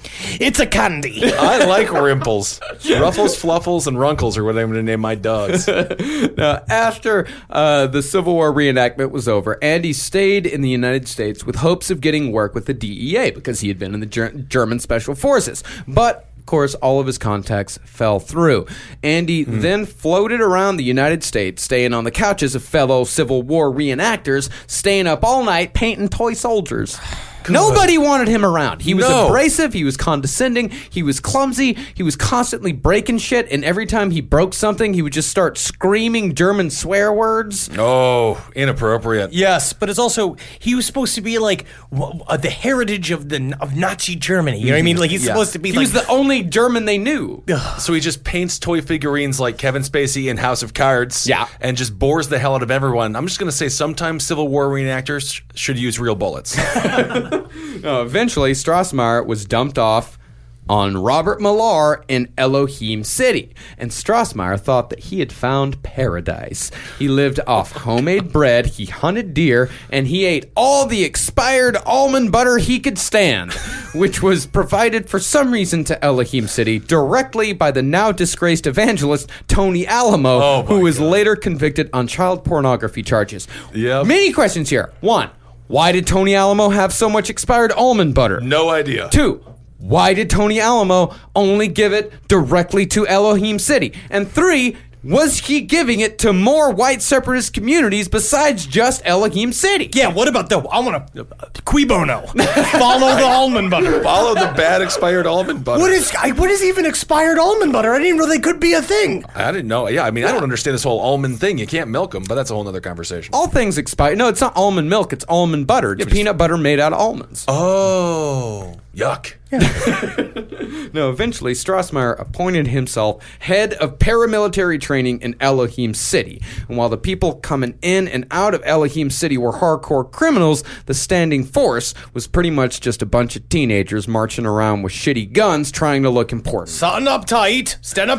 a candy. I like Rimples. Ruffles, Fluffles, and Runkles are what I'm going to name my dogs. Now, after the Civil War reenactment was over, Andy stayed in the United States with hopes of getting work with the DEA because he had been in the German Special Forces. But, of course, all of his contacts fell through. Andy then floated around the United States, staying on the couches of fellow Civil War reenactors, staying up all night painting toy soldiers. Nobody wanted him around. He was No. abrasive. He was condescending. He was clumsy. He was constantly breaking shit. And every time he broke something, he would just start screaming German swear words. Oh, inappropriate. Yes, but it's also he was supposed to be like the heritage of Nazi Germany. You know what I mean? Like he's supposed to be. He was the only German they knew. So he just paints toy figurines like Kevin Spacey in House of Cards. Yeah. And just bores the hell out of everyone. I'm just going to say sometimes Civil War reenactors should use real bullets. Eventually, Strassmeyer was dumped off on Robert Millar in Elohim City, and Strassmeyer thought that he had found paradise. He lived off homemade bread, he hunted deer, and he ate all the expired almond butter he could stand, which was provided for some reason to Elohim City directly by the now disgraced evangelist Tony Alamo, who was later convicted on child pornography charges. Yep. Many questions here. 1. Why did Tony Alamo have so much expired almond butter? No idea. 2. Why did Tony Alamo only give it directly to Elohim City? And 3, was he giving it to more white separatist communities besides just Elohim City? Yeah, what about I want to cui bono. Follow the almond butter. Follow the bad expired almond butter. What is even expired almond butter? I didn't even know they could be a thing. I didn't know. Yeah, I mean, I don't understand this whole almond thing. You can't milk them, but that's a whole other conversation. All things expire. No, it's not almond milk. It's almond butter. It's peanut butter made out of almonds. Oh, yuck. No, eventually, Strassmeyer appointed himself head of paramilitary training in Elohim City. And while the people coming in and out of Elohim City were hardcore criminals, the standing force was pretty much just a bunch of teenagers marching around with shitty guns trying to look important. Stand up tight,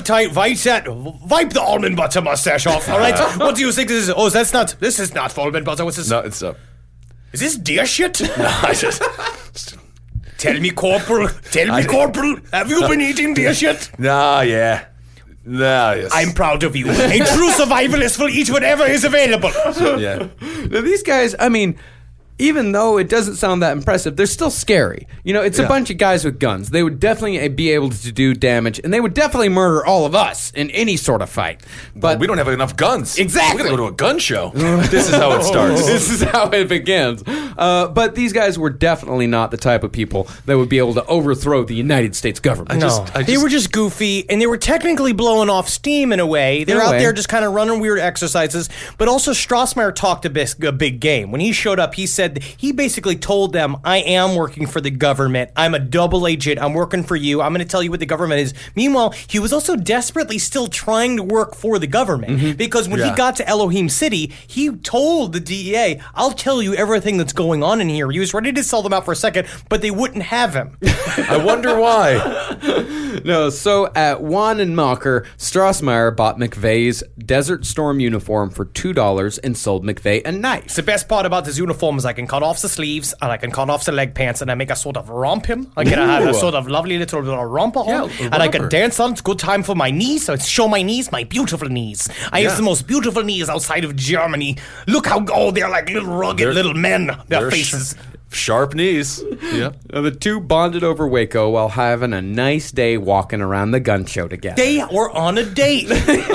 wipe the almond butter mustache off, all right? What do you think this is? Oh, this is not almond butter. What's this? No, it's Is this deer shit? No, I just... Tell me, Corporal, have you been eating deer shit? Yes. I'm proud of you. A true survivalist will eat whatever is available. Yeah. Now, these guys, I mean, even though it doesn't sound that impressive, they're still scary. You know, it's a bunch of guys with guns. They would definitely be able to do damage, and they would definitely murder all of us in any sort of fight. But we don't have enough guns. Exactly. We're going to go to a gun show. This is how it starts. This is how it begins. But these guys were definitely not the type of people that would be able to overthrow the United States government. They were just goofy, and they were technically blowing off steam in a way. They were out there just kind of running weird exercises. But also, Strassmeyer talked a big game. When he showed up, he said he basically told them, I am working for the government. I'm a double agent. I'm working for you. I'm going to tell you what the government is. Meanwhile, he was also desperately still trying to work for the government. Because when he got to Elohim City, he told the DEA, I'll tell you everything that's going on in here. He was ready to sell them out for a second, but they wouldn't have him. I wonder why. No, so at Wanenmacher, Strassmeyer bought McVeigh's Desert Storm uniform for $2 and sold McVeigh a knife. The best part about this uniform is I can cut off the sleeves and I can cut off the leg pants and I make a sort of romp him. I can have a sort of lovely little romper on. And I can dance on. It's good time for my knees. So show my knees, my beautiful knees. I have the most beautiful knees outside of Germany. Look how they're like little rugged little men. Their faces. Sharp knees. Yeah. The two bonded over Waco while having a nice day walking around the gun show together. They were on a date.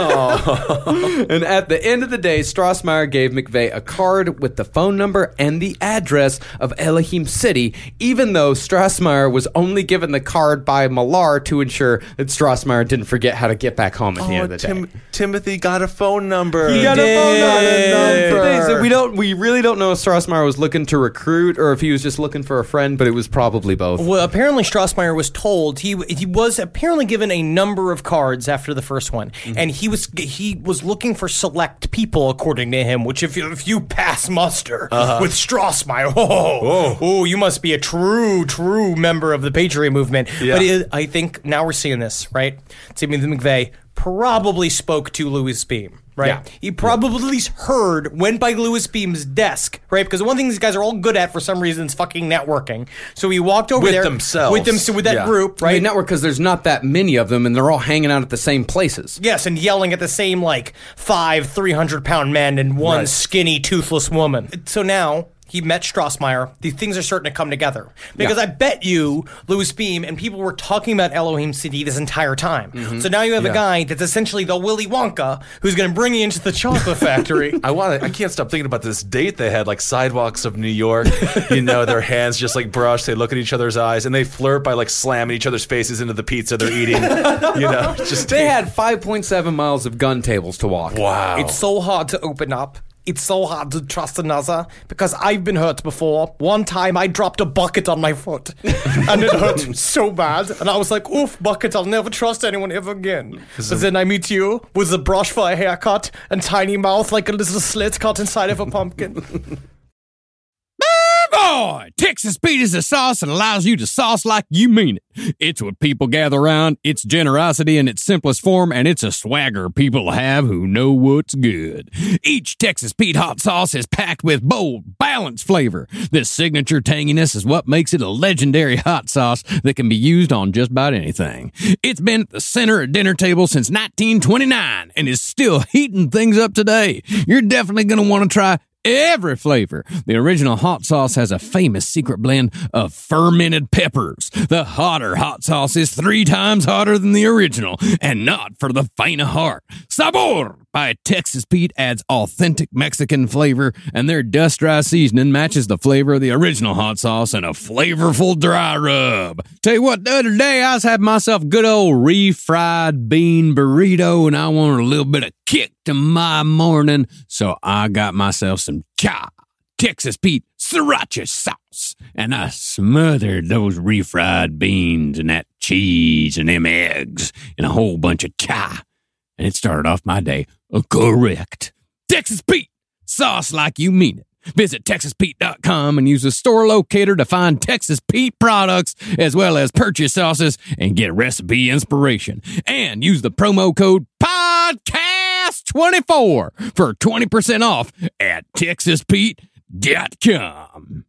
And at the end of the day, Strassmeyer gave McVeigh a card with the phone number and the address of Elohim City, even though Strassmeyer was only given the card by Millar to ensure that Strassmeyer didn't forget how to get back home at the end of the day. Timothy got a phone number. He got a phone number. We really don't know if Strassmeyer was looking to recruit or if he was just looking for a friend, but it was probably both. Well, apparently Strassmeyer was told he was apparently given a number of cards after the first one, and he was looking for select people, according to him. Which if you pass muster with Strassmeyer, you must be a true member of the Patriot movement. Yeah. But I think now we're seeing this, right? Timothy McVeigh probably spoke to Louis Beam. Right? Yeah. He probably at least went by Louis Beam's desk, right? Because one thing these guys are all good at for some reason is fucking networking. So he walked over there with that group, right? They network because there's not that many of them and they're all hanging out at the same places. Yes, and yelling at the same 5 300-pound men and one skinny, toothless woman. So now he met Strassmeyer. These things are starting to come together. Because I bet you, Louis Beam, and people were talking about Elohim City this entire time. So now you have a guy that's essentially the Willy Wonka who's going to bring you into the chocolate factory. I can't stop thinking about this date they had, like sidewalks of New York. Their hands just like brush. They look at each other's eyes and they flirt by like slamming each other's faces into the pizza they're eating. They had 5.7 miles of gun tables to walk. Wow. It's so hard to open up. It's so hard to trust another because I've been hurt before. One time I dropped a bucket on my foot and it hurt so bad. And I was like, oof, bucket, I'll never trust anyone ever again. But then I meet you with a brush for a haircut and tiny mouth like a little slit cut inside of a pumpkin. Boy, Texas Pete is a sauce that allows you to sauce like you mean it. It's what people gather around, it's generosity in its simplest form, and it's a swagger people have who know what's good. Each Texas Pete hot sauce is packed with bold, balanced flavor. This signature tanginess is what makes it a legendary hot sauce that can be used on just about anything. It's been at the center of dinner tables since 1929 and is still heating things up today. You're definitely going to want to try every flavor. The original hot sauce has a famous secret blend of fermented peppers. The hotter hot sauce is 3 times hotter than the original, and not for the faint of heart. Sabor by Texas Pete adds authentic Mexican flavor, and their dust dry seasoning matches the flavor of the original hot sauce in a flavorful dry rub. Tell you what, the other day I was having myself a good old refried bean burrito, and I wanted a little bit of kick to my morning, so I got myself some Texas Pete sriracha sauce, and I smothered those refried beans and that cheese and them eggs in a whole bunch of and it started off my day correct. Texas Pete, sauce like you mean it. Visit TexasPete.com and use the store locator to find Texas Pete products as well as purchase sauces and get recipe inspiration. And use the promo code PODCAST24 for 20% off at TexasPete.com.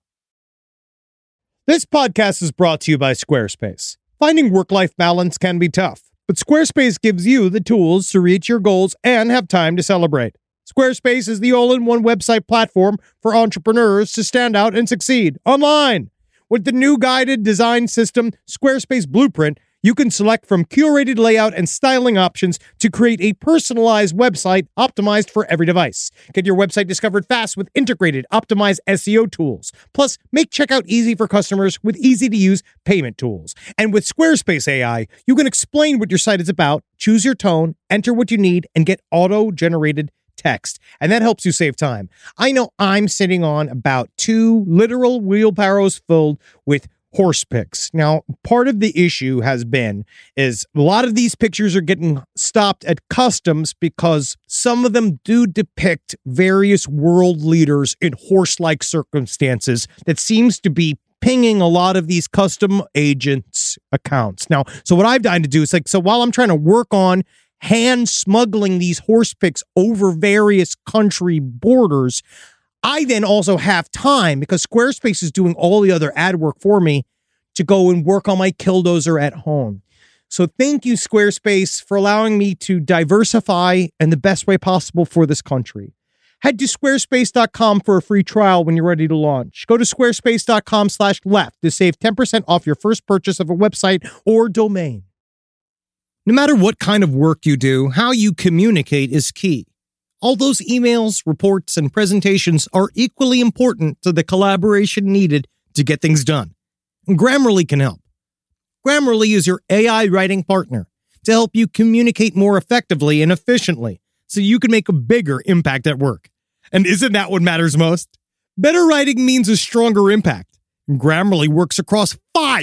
This podcast is brought to you by Squarespace. Finding work-life balance can be tough, but Squarespace gives you the tools to reach your goals and have time to celebrate. Squarespace is the all-in-one website platform for entrepreneurs to stand out and succeed online. With the new guided design system, Squarespace Blueprint, you can select from curated layout and styling options to create a personalized website optimized for every device. Get your website discovered fast with integrated, optimized SEO tools. Plus, make checkout easy for customers with easy-to-use payment tools. And with Squarespace AI, you can explain what your site is about, choose your tone, enter what you need, and get auto-generated text, and that helps you save time. I know I'm sitting on about 2 literal wheelbarrows filled with horse pics. Now, part of the issue has been is a lot of these pictures are getting stopped at customs because some of them do depict various world leaders in horse-like circumstances that seems to be pinging a lot of these custom agents' accounts. Now, so what I've done to do is so while I'm trying to work on hand smuggling these horse pics over various country borders, I then also have time because Squarespace is doing all the other ad work for me to go and work on my Killdozer at home. So thank you, Squarespace, for allowing me to diversify in the best way possible for this country. Head to squarespace.com for a free trial when you're ready to launch. Go to squarespace.com/left to save 10% off your first purchase of a website or domain. No matter what kind of work you do, how you communicate is key. All those emails, reports, and presentations are equally important to the collaboration needed to get things done. And Grammarly can help. Grammarly is your AI writing partner to help you communicate more effectively and efficiently so you can make a bigger impact at work. And isn't that what matters most? Better writing means a stronger impact. And Grammarly works across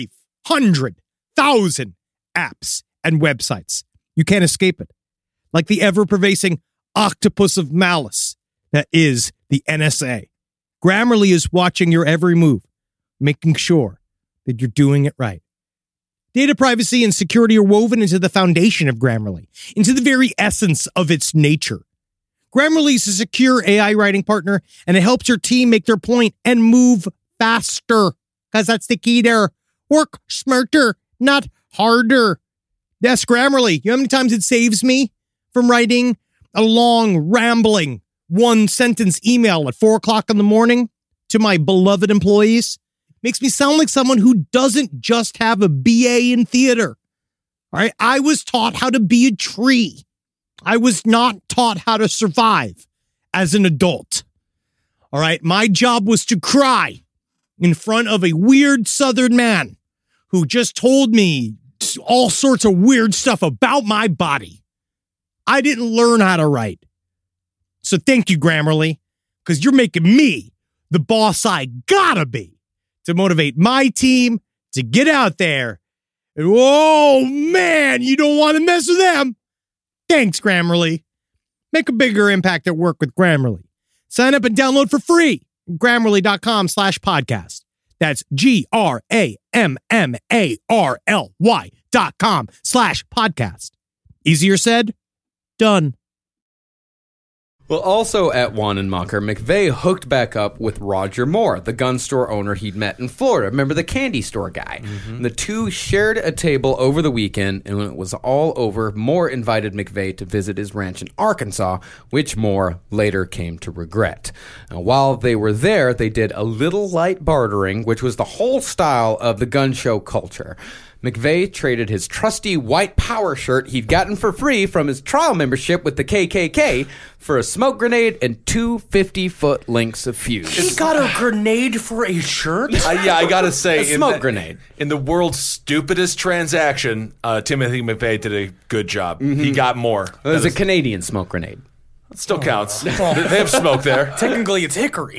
500,000 apps and websites. You can't escape it. Like the ever-pervasive octopus of malice that is the NSA. Grammarly is watching your every move, making sure that you're doing it right. Data privacy and security are woven into the foundation of Grammarly, into the very essence of its nature. Grammarly is a secure AI writing partner, and it helps your team make their point and move faster, because that's the key there. Work smarter, not harder. Yes, Grammarly. You know how many times it saves me from writing a long, rambling, one-sentence email at 4 o'clock in the morning to my beloved employees makes me sound like someone who doesn't just have a BA in theater. All right, I was taught how to be a tree. I was not taught how to survive as an adult. All right, my job was to cry in front of a weird Southern man who just told me all sorts of weird stuff about my body. I didn't learn how to write. So thank you, Grammarly, because you're making me the boss I gotta be to motivate my team to get out there. And, oh, man, you don't want to mess with them. Thanks, Grammarly. Make a bigger impact at work with Grammarly. Sign up and download for free. Grammarly.com/podcast. That's GRAMMARLY.com/podcast. Easier said, done. Well, also at Wanenmacher, McVeigh hooked back up with Roger Moore, the gun store owner he'd met in Florida. Remember the candy store guy? Mm-hmm. The two shared a table over the weekend, and when it was all over, Moore invited McVeigh to visit his ranch in Arkansas, which Moore later came to regret. Now, while they were there, they did a little light bartering, which was the whole style of the gun show culture. McVeigh traded his trusty white power shirt he'd gotten for free from his trial membership with the KKK for a smoke grenade and 2 50-foot lengths of fuse. He got a grenade for a shirt? Yeah, I gotta say, a smoke grenade. In the world's stupidest transaction, Timothy McVeigh did a good job. Mm-hmm. He got more. It was a Canadian smoke grenade. It still counts. They have smoke there. Technically, it's hickory.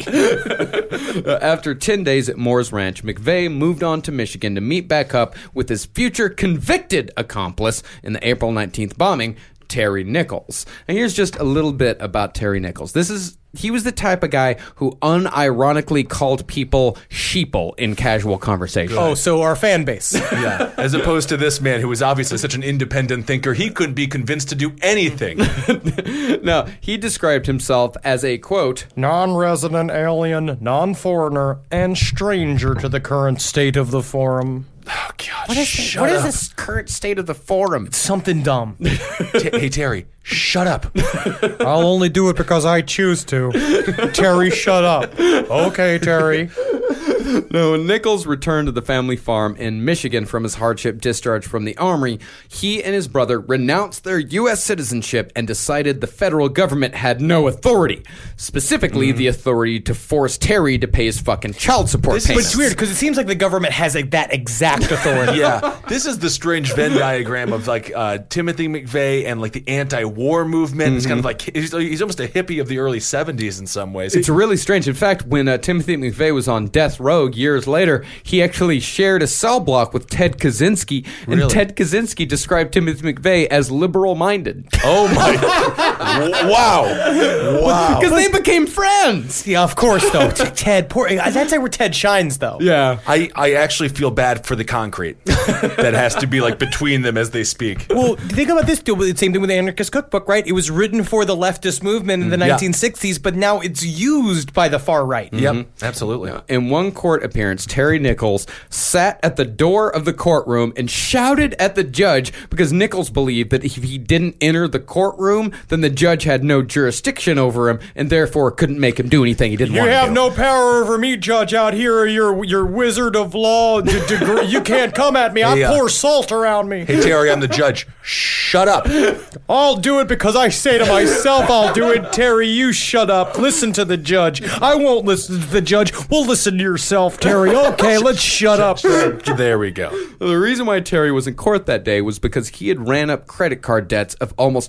After 10 days at Moore's Ranch, McVeigh moved on to Michigan to meet back up with his future convicted accomplice in the April 19th bombing, Terry Nichols. And here's just a little bit about Terry Nichols. He was the type of guy who unironically called people sheeple in casual conversation. Oh, so our fan base. Yeah. As opposed to this man who was obviously such an independent thinker, he couldn't be convinced to do anything. No, he described himself as a, quote, non-resident alien, non-foreigner, and stranger to the current state of the forum. Oh, God, what is this current state of the forum? It's something dumb. Hey, Terry, shut up. I'll only do it because I choose to. Terry, shut up. Okay, Terry. No, when Nichols returned to the family farm in Michigan from his hardship discharge from the Army, he and his brother renounced their U.S. citizenship and decided the federal government had no authority. Specifically, the authority to force Terry to pay his fucking child support payments. But it's weird, because it seems like the government has that exact authority. Yeah. This is the strange Venn diagram of, like, Timothy McVeigh and, like, the anti-war movement. Mm-hmm. It's kind of like, he's almost a hippie of the early 70s in some ways. It's really strange. In fact, when Timothy McVeigh was on death row years later, he actually shared a cell block with Ted Kaczynski, and really? Ted Kaczynski described Timothy McVeigh as liberal-minded. Oh my! Wow! Because they became friends. Yeah, of course. Though Ted, poor. That's where Ted shines, though. Yeah, I actually feel bad for the concrete that has to be like between them as they speak. Well, think about this. The same thing with the Anarchist Cookbook, right? It was written for the leftist movement in the 1960s, but now it's used by the far right. Mm-hmm. Yep, absolutely. In one court appearance, Terry Nichols sat at the door of the courtroom and shouted at the judge because Nichols believed that if he didn't enter the courtroom, then the judge had no jurisdiction over him and therefore couldn't make him do anything he didn't want to do. You have no power over me, Judge, out here. You're wizard of law. You can't come at me. I pour salt around me. Hey, Terry, I'm the judge. Shut up. I'll do it because I say to myself, I'll do it. Terry, you shut up. Listen to the judge. I won't listen to the judge. We'll listen to yourself, Terry. Okay, let's shut up. There we go. The reason why Terry was in court that day was because he had ran up credit card debts of almost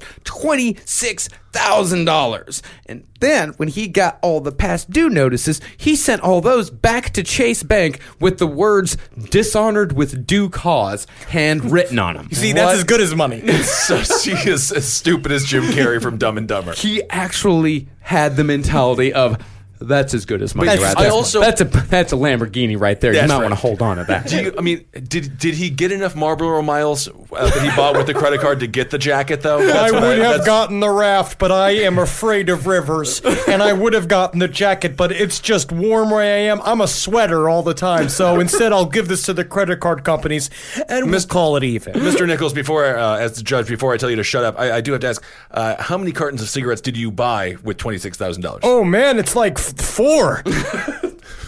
$26,000. And then, when he got all the past due notices, he sent all those back to Chase Bank with the words, dishonored with due cause, handwritten on them. You see, that's as good as money. He is as stupid as Jim Carrey from Dumb and Dumber. He actually had the mentality of, that's as good as money. That's a Lamborghini right there. You might want to hold on to that. Did he get enough Marlboro miles that he bought with the credit card to get the jacket, though? I would have gotten the raft, but I am afraid of rivers. And I would have gotten the jacket, but it's just warm where I am. I'm a sweater all the time. So instead, I'll give this to the credit card companies, and we'll call it even. Mr. Nichols, as the judge, before I tell you to shut up, I do have to ask, how many cartons of cigarettes did you buy with $26,000? Oh, man, it's like 4.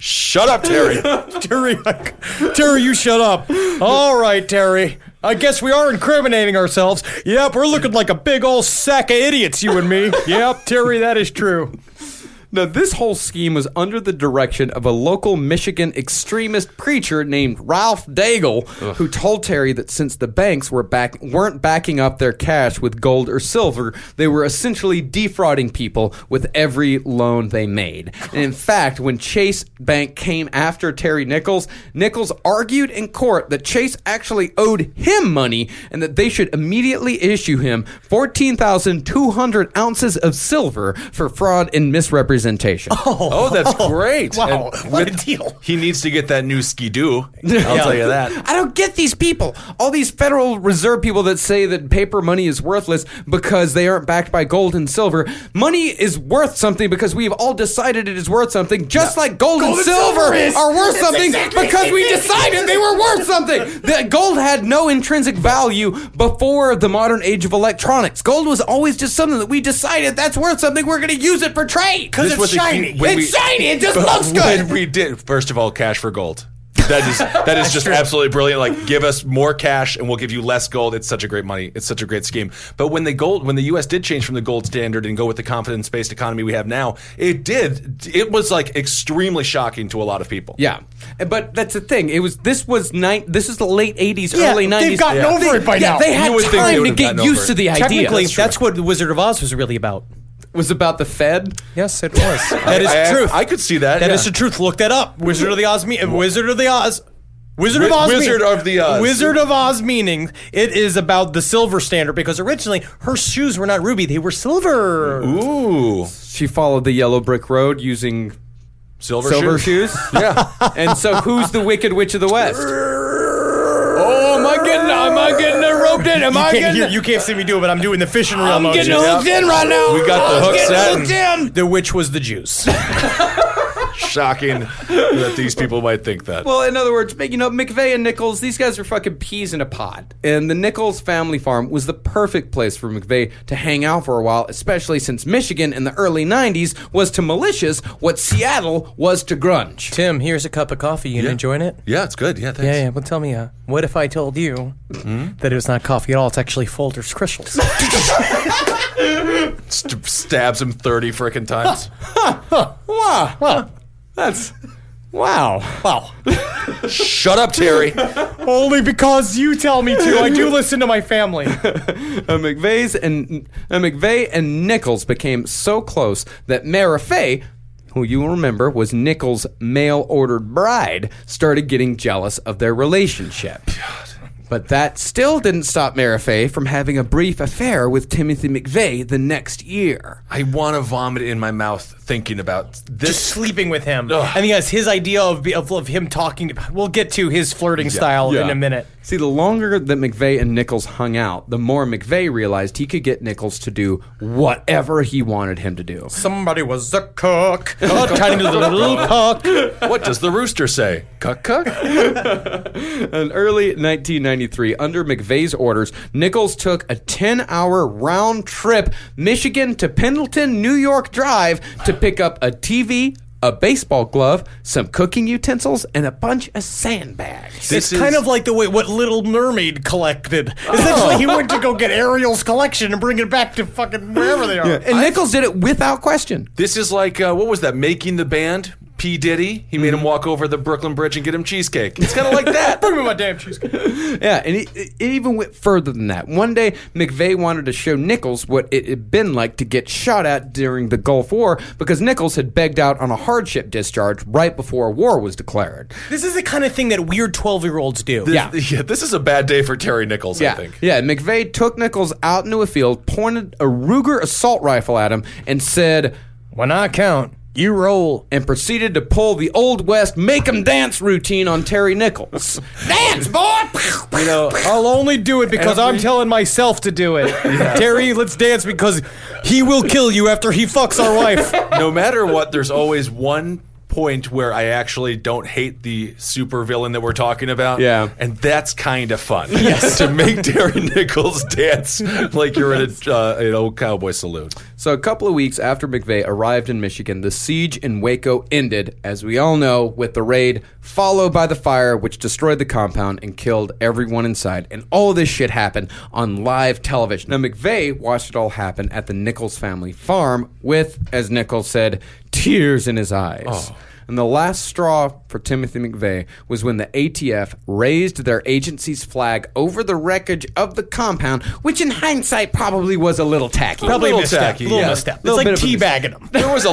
Shut up, Terry. Terry, you shut up. All right, Terry. I guess we are incriminating ourselves. Yep, we're looking like a big old sack of idiots, you and me. Yep, Terry, that is true. Now, this whole scheme was under the direction of a local Michigan extremist preacher named Ralph Daigle, who told Terry that since the banks weren't backing up their cash with gold or silver, they were essentially defrauding people with every loan they made. And in fact, when Chase Bank came after Terry Nichols, Nichols argued in court that Chase actually owed him money and that they should immediately issue him 14,200 ounces of silver for fraud and misrepresentation. Oh, that's great. Wow, And what a deal. He needs to get that new skidoo. I'll tell you that. I don't get these people. All these Federal Reserve people that say that paper money is worthless because they aren't backed by gold and silver. Money is worth something because we've all decided it is worth something, just like gold and silver are worth something because we decided they were worth something. The gold had no intrinsic value before the modern age of electronics. Gold was always just something that we decided that's worth something. We're going to use it for trade. Because it's shiny. It's shiny. It just looks good. When we did, first of all, cash for gold. That is just absolutely brilliant. Like, give us more cash and we'll give you less gold. It's such a great money. It's such a great scheme. But when the U.S. did change from the gold standard and go with the confidence-based economy we have now, it was like extremely shocking to a lot of people. Yeah, but that's the thing. This is the late 80s, early 90s. They've gotten over it by now. They had time to get used to the idea. Technically, that's what The Wizard of Oz was really about. Was about the Fed? Yes, it was. That is truth. I could see that. That is the truth. Look that up. Wizard of the Oz meaning. Wizard of the Oz meaning it is about the silver standard because originally her shoes were not ruby, they were silver. Ooh. She followed the yellow brick road using silver shoes. Yeah. And so who's the Wicked Witch of the West? Oh, am I getting roped in? You can't see me do it, but I'm doing the fishing reel motion. I'm getting hooked in right now. We got the hook set. The witch was the Jews. Shocking that these people might think that. Well, in other words, McVeigh and Nichols, these guys are fucking peas in a pod. And the Nichols family farm was the perfect place for McVeigh to hang out for a while, especially since Michigan in the early 90s was to militias what Seattle was to grunge. Tim, here's a cup of coffee. You enjoying it? Yeah, it's good. Yeah, thanks. Yeah. Well, tell me, what if I told you that it was not coffee at all? It's actually Folgers crystals. Stabs him 30 frickin' times. Wow. That's... Wow. Shut up, Terry. Only because you tell me to. I do listen to my family. McVeigh and Nichols became so close that Mara Fey, who you will remember was Nichols' mail-ordered bride, started getting jealous of their relationship. But that still didn't stop Mara Fey from having a brief affair with Timothy McVeigh the next year. I want to vomit in my mouth thinking about this. Just sleeping with him. I think that's his idea of him talking. We'll get to his flirting style in a minute. See, the longer that McVeigh and Nichols hung out, the more McVeigh realized he could get Nichols to do whatever he wanted him to do. Somebody was a cook. A tiny little cook. What does the rooster say? Cuck? In early 1993, under McVeigh's orders, Nichols took a 10-hour round-trip Michigan to Pendleton, New York drive to pick up a TV, a baseball glove, some cooking utensils, and a bunch of sandbags. It's kind of like the way what Little Mermaid collected. Essentially, he went to go get Ariel's collection and bring it back to fucking wherever they are. Yeah. And Nichols did it without question. This is like, what was that, Making the Band? P. Diddy, he made him walk over the Brooklyn Bridge and get him cheesecake. It's kind of like that. Bring me my damn cheesecake. Yeah, and it even went further than that. One day, McVeigh wanted to show Nichols what it had been like to get shot at during the Gulf War because Nichols had begged out on a hardship discharge right before war was declared. This is the kind of thing that weird 12-year-olds do. This is a bad day for Terry Nichols, I think. Yeah, McVeigh took Nichols out into a field, pointed a Ruger assault rifle at him, and said, "When I count, you roll," and proceeded to pull the Old West make-em dance routine on Terry Nichols. Dance, boy! I'll only do it because I'm telling myself to do it. Yeah. Terry, let's dance because he will kill you after he fucks our wife. No matter what, there's always one point where I actually don't hate the supervillain that we're talking about. Yeah. And that's kind of fun. Yes. To make Terry Nichols dance like you're in an old cowboy saloon. So a couple of weeks after McVeigh arrived in Michigan, the siege in Waco ended, as we all know, with the raid followed by the fire, which destroyed the compound and killed everyone inside. And all of this shit happened on live television. Now, McVeigh watched it all happen at the Nichols family farm with, as Nichols said, tears in his eyes. Oh. And the last straw for Timothy McVeigh was when the ATF raised their agency's flag over the wreckage of the compound, which in hindsight probably was a little tacky. Probably a a little misstep. tacky, Little yeah. misstep. It's Little like bit of a teabagging them. There was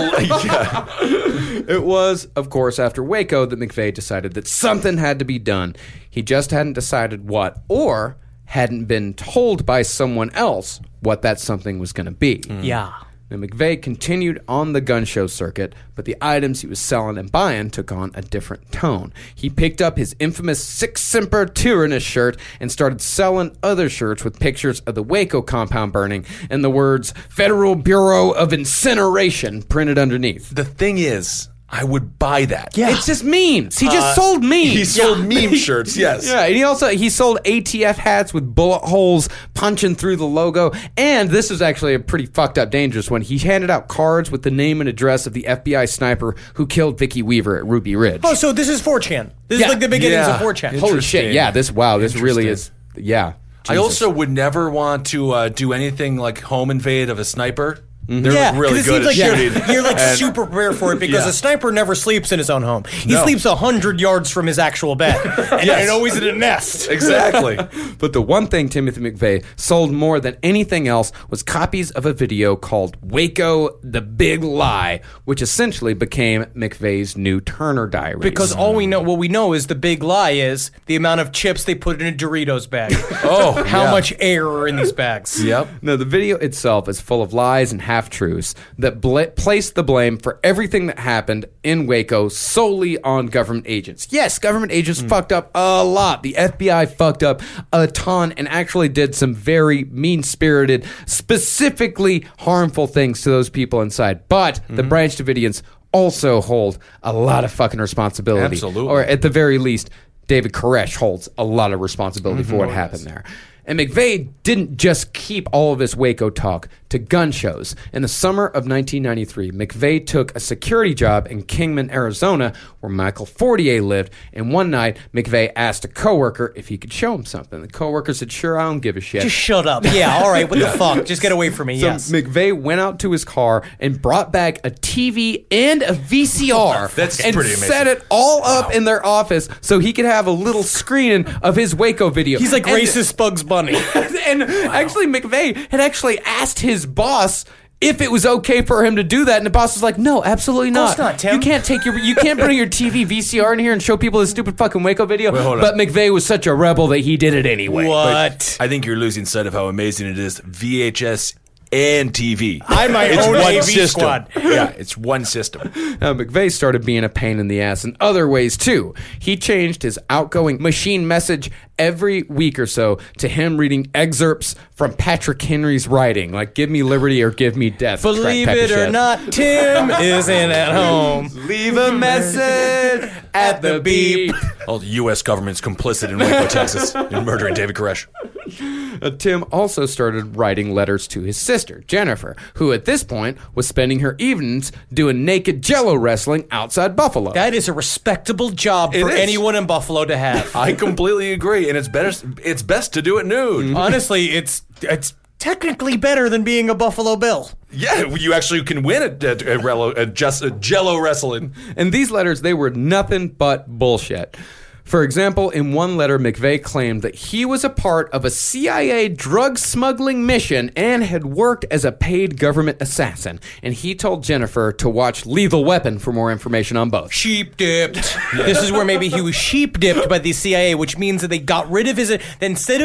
a It was, of course, after Waco that McVeigh decided that something had to be done. He just hadn't decided what, or hadn't been told by someone else what that something was going to be. Yeah. Now, McVeigh continued on the gun show circuit, but the items he was selling and buying took on a different tone. He picked up his infamous Sic Semper Tyrannis shirt and started selling other shirts with pictures of the Waco compound burning and the words Federal Bureau of Incineration printed underneath. The thing is, I would buy that. Yeah. It's just memes. He just sold memes. He sold meme shirts, yes. Yeah, and he sold ATF hats with bullet holes punching through the logo. And this is actually a pretty fucked up dangerous one. He handed out cards with the name and address of the FBI sniper who killed Vicky Weaver at Ruby Ridge. Oh, so this is 4chan. This is like the beginnings of 4chan. Holy shit, yeah, this really is, yeah. I also would never want to do anything like home invade of a sniper. They're really good at shooting. You're like super prepared for it because a sniper never sleeps in his own home. He sleeps 100 yards from his actual bed. And always in a nest. Exactly. But the one thing Timothy McVeigh sold more than anything else was copies of a video called Waco, the Big Lie, which essentially became McVeigh's new Turner Diaries. Because what we know is the big lie is the amount of chips they put in a Doritos bag. How much air are in these bags. Yep. No, the video itself is full of lies and half-truths that place the blame for everything that happened in Waco solely on government agents. Yes, government agents fucked up a lot. The FBI fucked up a ton and actually did some very mean-spirited, specifically harmful things to those people inside. But the Branch Davidians also hold a lot of fucking responsibility. Absolutely. Or at the very least, David Koresh holds a lot of responsibility for what happened there. And McVeigh didn't just keep all of his Waco talk to gun shows. In the summer of 1993, McVeigh took a security job in Kingman, Arizona, where Michael Fortier lived, and one night, McVeigh asked a coworker if he could show him something. The coworker said, sure, I don't give a shit. Just shut up. Yeah, all right, what the fuck? Just get away from me, So yes. McVeigh went out to his car and brought back a TV and a VCR That's and pretty amazing. set it all up in their office so he could have a little screening of his Waco video. He's like racist Bugs Bunny. And actually, McVeigh had actually asked his boss if it was okay for him to do that, and the boss was like, "No, absolutely not. Of course not, Tim. You can't bring your TV VCR in here and show people this stupid fucking Waco video." hold on. But McVeigh was such a rebel that he did it anyway. What? I think you're losing sight of how amazing it is. VHS and TV. I might it's own one AV system. squad. Yeah, it's one system. Now, McVeigh started being a pain in the ass in other ways, too. He changed his outgoing machine message every week or so to him reading excerpts from Patrick Henry's writing, like "Give me liberty or give me death." Believe it or not, Tim isn't at home. Leave a message at the beep. All the U.S. government's complicit in Waco, Texas, in murdering David Koresh. Tim also started writing letters to his sister, Jennifer, who at this point was spending her evenings doing naked Jello wrestling outside Buffalo. That is a respectable job for is. anyone in Buffalo to have. I completely agree, and it's best to do it nude. Honestly, it's technically better than being a Buffalo Bill. Yeah, you actually can win at Jello wrestling. And these letters, they were nothing but bullshit. For example, in one letter, McVeigh claimed that he was a part of a CIA drug smuggling mission and had worked as a paid government assassin. And he told Jennifer to watch Lethal Weapon for more information on both. Sheep dipped. This is where maybe he was sheep dipped by the CIA, which means that they got rid of his. Instead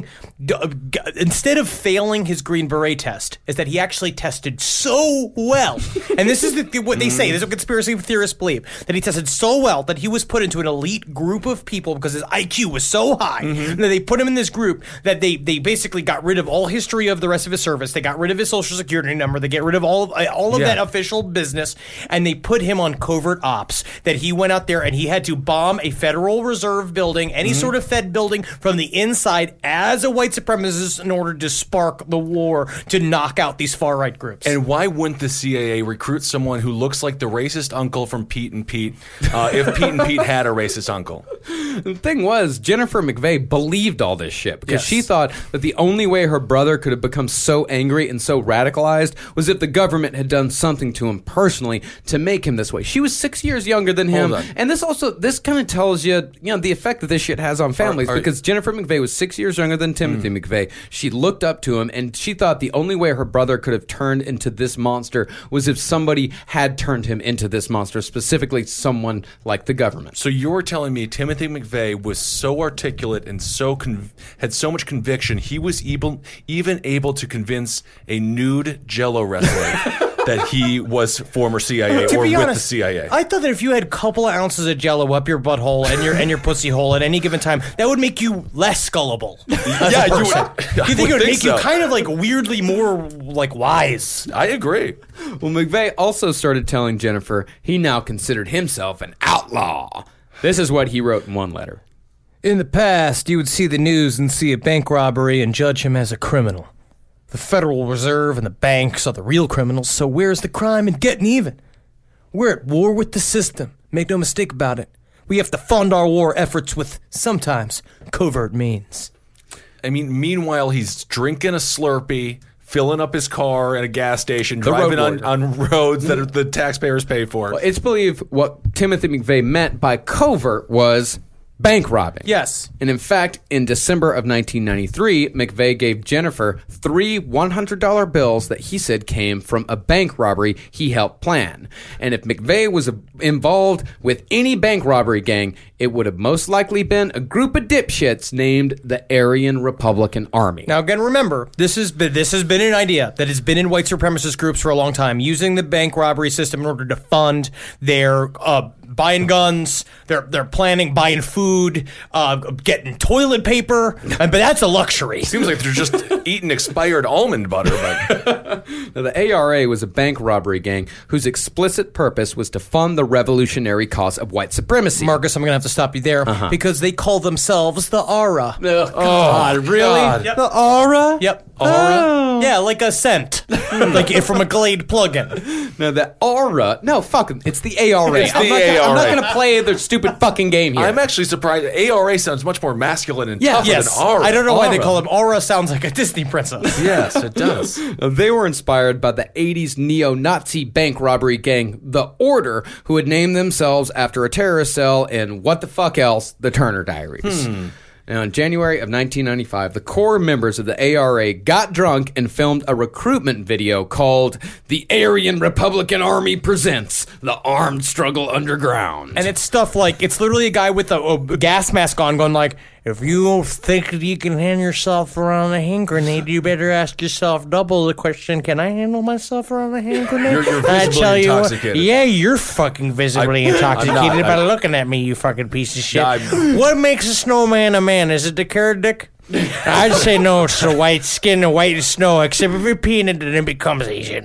of failing his Green Beret test, is that he actually tested so well. And this is what they say. This is what conspiracy theorists believe, that he tested so well that he was put into an elite group of people because his IQ was so high that they put him in this group that they basically got rid of all history of the rest of his service. They got rid of his social security number. They get rid of all of that official business, and they put him on covert ops. That he went out there and he had to bomb a Federal Reserve building, any sort of Fed building from the inside as a white white supremacists in order to spark the war to knock out these far-right groups. And why wouldn't the CIA recruit someone who looks like the racist uncle from Pete and Pete if Pete and Pete had a racist uncle? The thing was, Jennifer McVeigh believed all this shit because she thought that the only way her brother could have become so angry and so radicalized was if the government had done something to him personally to make him this way. She was 6 years younger than him. And this kind of tells you, the effect that this shit has on families because Jennifer McVeigh was 6 years younger than Timothy McVeigh. She looked up to him and she thought the only way her brother could have turned into this monster was if somebody had turned him into this monster, specifically someone like the government. So you're telling me Timothy McVeigh was so articulate and had so much conviction, he was even able to convince a nude Jell-O wrestler that he was former CIA or with the CIA. I thought that if you had a couple of ounces of Jell-O up your butthole and your pussy hole at any given time, that would make you less gullible. Yeah, you think it would make you kind of like weirdly more like wise? I agree. Well, McVeigh also started telling Jennifer he now considered himself an outlaw. This is what he wrote in one letter. In the past, you would see the news and see a bank robbery and judge him as a criminal. The Federal Reserve and the banks are the real criminals, so where's the crime in getting even? We're at war with the system. Make no mistake about it. We have to fund our war efforts with, sometimes, covert means. I mean, meanwhile, he's drinking a Slurpee, filling up his car at a gas station, driving on roads that the taxpayers pay for. Well, it's believed what Timothy McVeigh meant by covert was bank robbing. Yes. And in fact, in December of 1993, McVeigh gave Jennifer 3 $100 bills that he said came from a bank robbery he helped plan. And if McVeigh was involved with any bank robbery gang, it would have most likely been a group of dipshits named the Aryan Republican Army. Now, again, remember, this has been an idea that has been in white supremacist groups for a long time, using the bank robbery system in order to fund their buying guns, they're planning buying food, getting toilet paper, but that's a luxury. Seems like they're just eating expired almond butter. But now, the ARA was a bank robbery gang whose explicit purpose was to fund the revolutionary cause of white supremacy. Marcus, I'm going to have to stop you there because they call themselves the ARA. Oh, God, really? God. Yep. The ARA? Yep. ARA? Oh. Yeah, like a scent. Like from a Glade plugin. No, the ARA. No, fuck them. It's the ARA. It's the ARA. I'm not going to play their stupid fucking game here. I'm actually surprised. ARA sounds much more masculine and tougher than ARA. I don't know why they call him ARA. Sounds like a Disney princess. Yes, it does. They were inspired by the 80s neo-Nazi bank robbery gang, The Order, who had named themselves after a terrorist cell in, what the fuck else, the Turner Diaries. Now, in January of 1995, the core members of the ARA got drunk and filmed a recruitment video called The Aryan Republican Army Presents the Armed Struggle Underground. And it's stuff like, it's literally a guy with a gas mask on going like, if you think you can hand yourself around a hand grenade, you better ask yourself double the question, can I handle myself around a hand grenade? You're visibly intoxicated. Yeah, you're fucking visibly intoxicated by looking at me, you fucking piece of shit. What makes a snowman a man? Is it the carrot dick? I'd say no, it's the white skin, the white snow, except if you're peeing it, then it becomes Asian.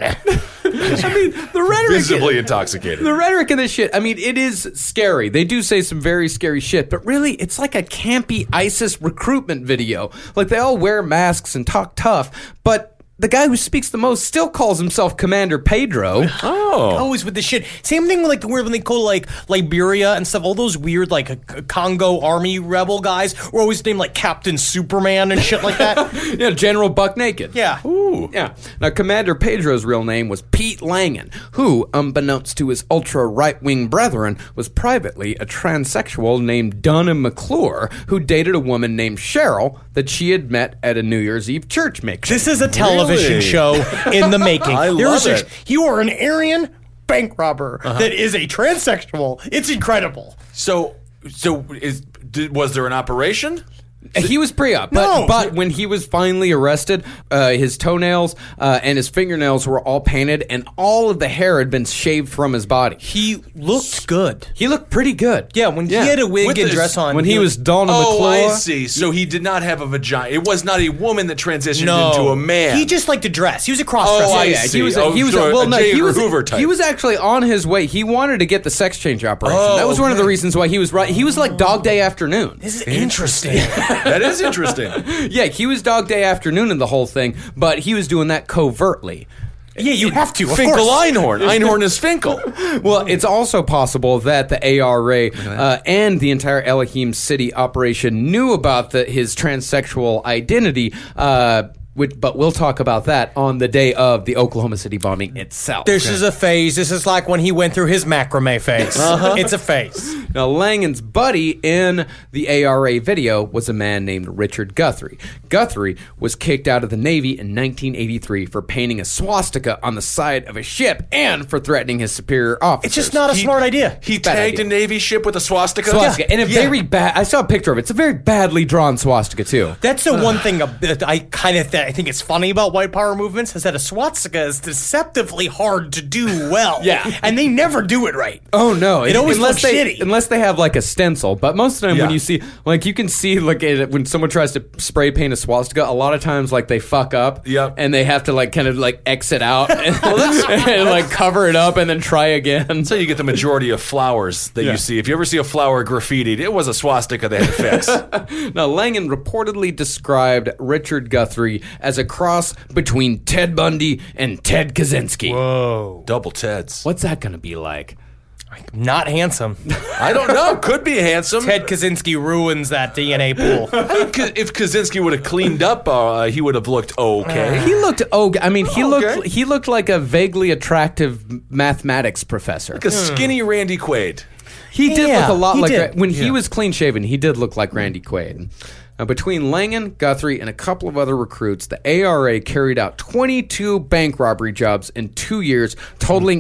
I mean, the rhetoric... Visibly intoxicated. The rhetoric of this shit, I mean, it is scary. They do say some very scary shit, but really, it's like a campy ISIS recruitment video. Like, they all wear masks and talk tough, but the guy who speaks the most still calls himself Commander Pedro. Oh. Always with the shit. Same thing with like when they call like Liberia and stuff. All those weird like Congo army rebel guys were always named like Captain Superman and shit like that. Yeah, General Buck Naked. Yeah. Ooh. Yeah. Now, Commander Pedro's real name was Pete Langan, who, unbeknownst to his ultra-right-wing brethren, was privately a transsexual named Donna McClure, who dated a woman named Cheryl that she had met at a New Year's Eve church mix. This is a television show in the making. I love it. You are an Aryan bank robber that is a transsexual. It's incredible. So was there an operation? He was pre-op, but when he was finally arrested, his toenails and his fingernails were all painted, and all of the hair had been shaved from his body. He looked good. He looked pretty good. Yeah, when he had a wig and dress on. When he was Donna McClure. Oh, I see. So he did not have a vagina. It was not a woman that transitioned into a man. He just liked to dress. He was a cross-dresser. Oh, I see. He was a Hoover type. He was actually on his way. He wanted to get the sex change operation. That was one of the reasons why he was right. He was like Dog Day Afternoon. This is interesting. That is interesting. Yeah, he was Dog Day Afternoon in the whole thing, but he was doing that covertly. Yeah, you have to. Of Finkel course. Einhorn. Einhorn is Finkel. Well, it's also possible that the ARA and the entire Elohim City operation knew about his transsexual identity, but we'll talk about that on the day of the Oklahoma City bombing itself. This is a phase. This is like when he went through his macrame phase. It's a phase. Now, Langan's buddy in the ARA video was a man named Richard Guthrie. Guthrie was kicked out of the Navy in 1983 for painting a swastika on the side of a ship and for threatening his superior officers. It's just not a smart idea. He tagged a Navy ship with a swastika? And a very bad. I saw a picture of it. It's a very badly drawn swastika, too. That's the one thing that I kind of I think it's funny about white power movements is that a swastika is deceptively hard to do well. Yeah. And they never do it right. Oh, no. It always looks shitty. Unless they have like a stencil. But most of the time when you see, like you can see like when someone tries to spray paint a swastika, a lot of times like they fuck up and they have to like kind of like exit out and like cover it up and then try again. So you get the majority of flowers that you see. If you ever see a flower graffitied, it was a swastika they had to fix. Now, Langan reportedly described Richard Guthrie as a cross between Ted Bundy and Ted Kaczynski. Whoa. Double Teds. What's that going to be like? Not handsome. I don't know. Could be handsome. Ted Kaczynski ruins that DNA pool. I think if Kaczynski would have cleaned up, he would have looked okay. He looked he looked like a vaguely attractive mathematics professor. Like a skinny Randy Quaid. He did look a lot like when he was clean shaven. He did look like Randy Quaid. Now, between Langan, Guthrie, and a couple of other recruits, the ARA carried out 22 bank robbery jobs in 2 years, totaling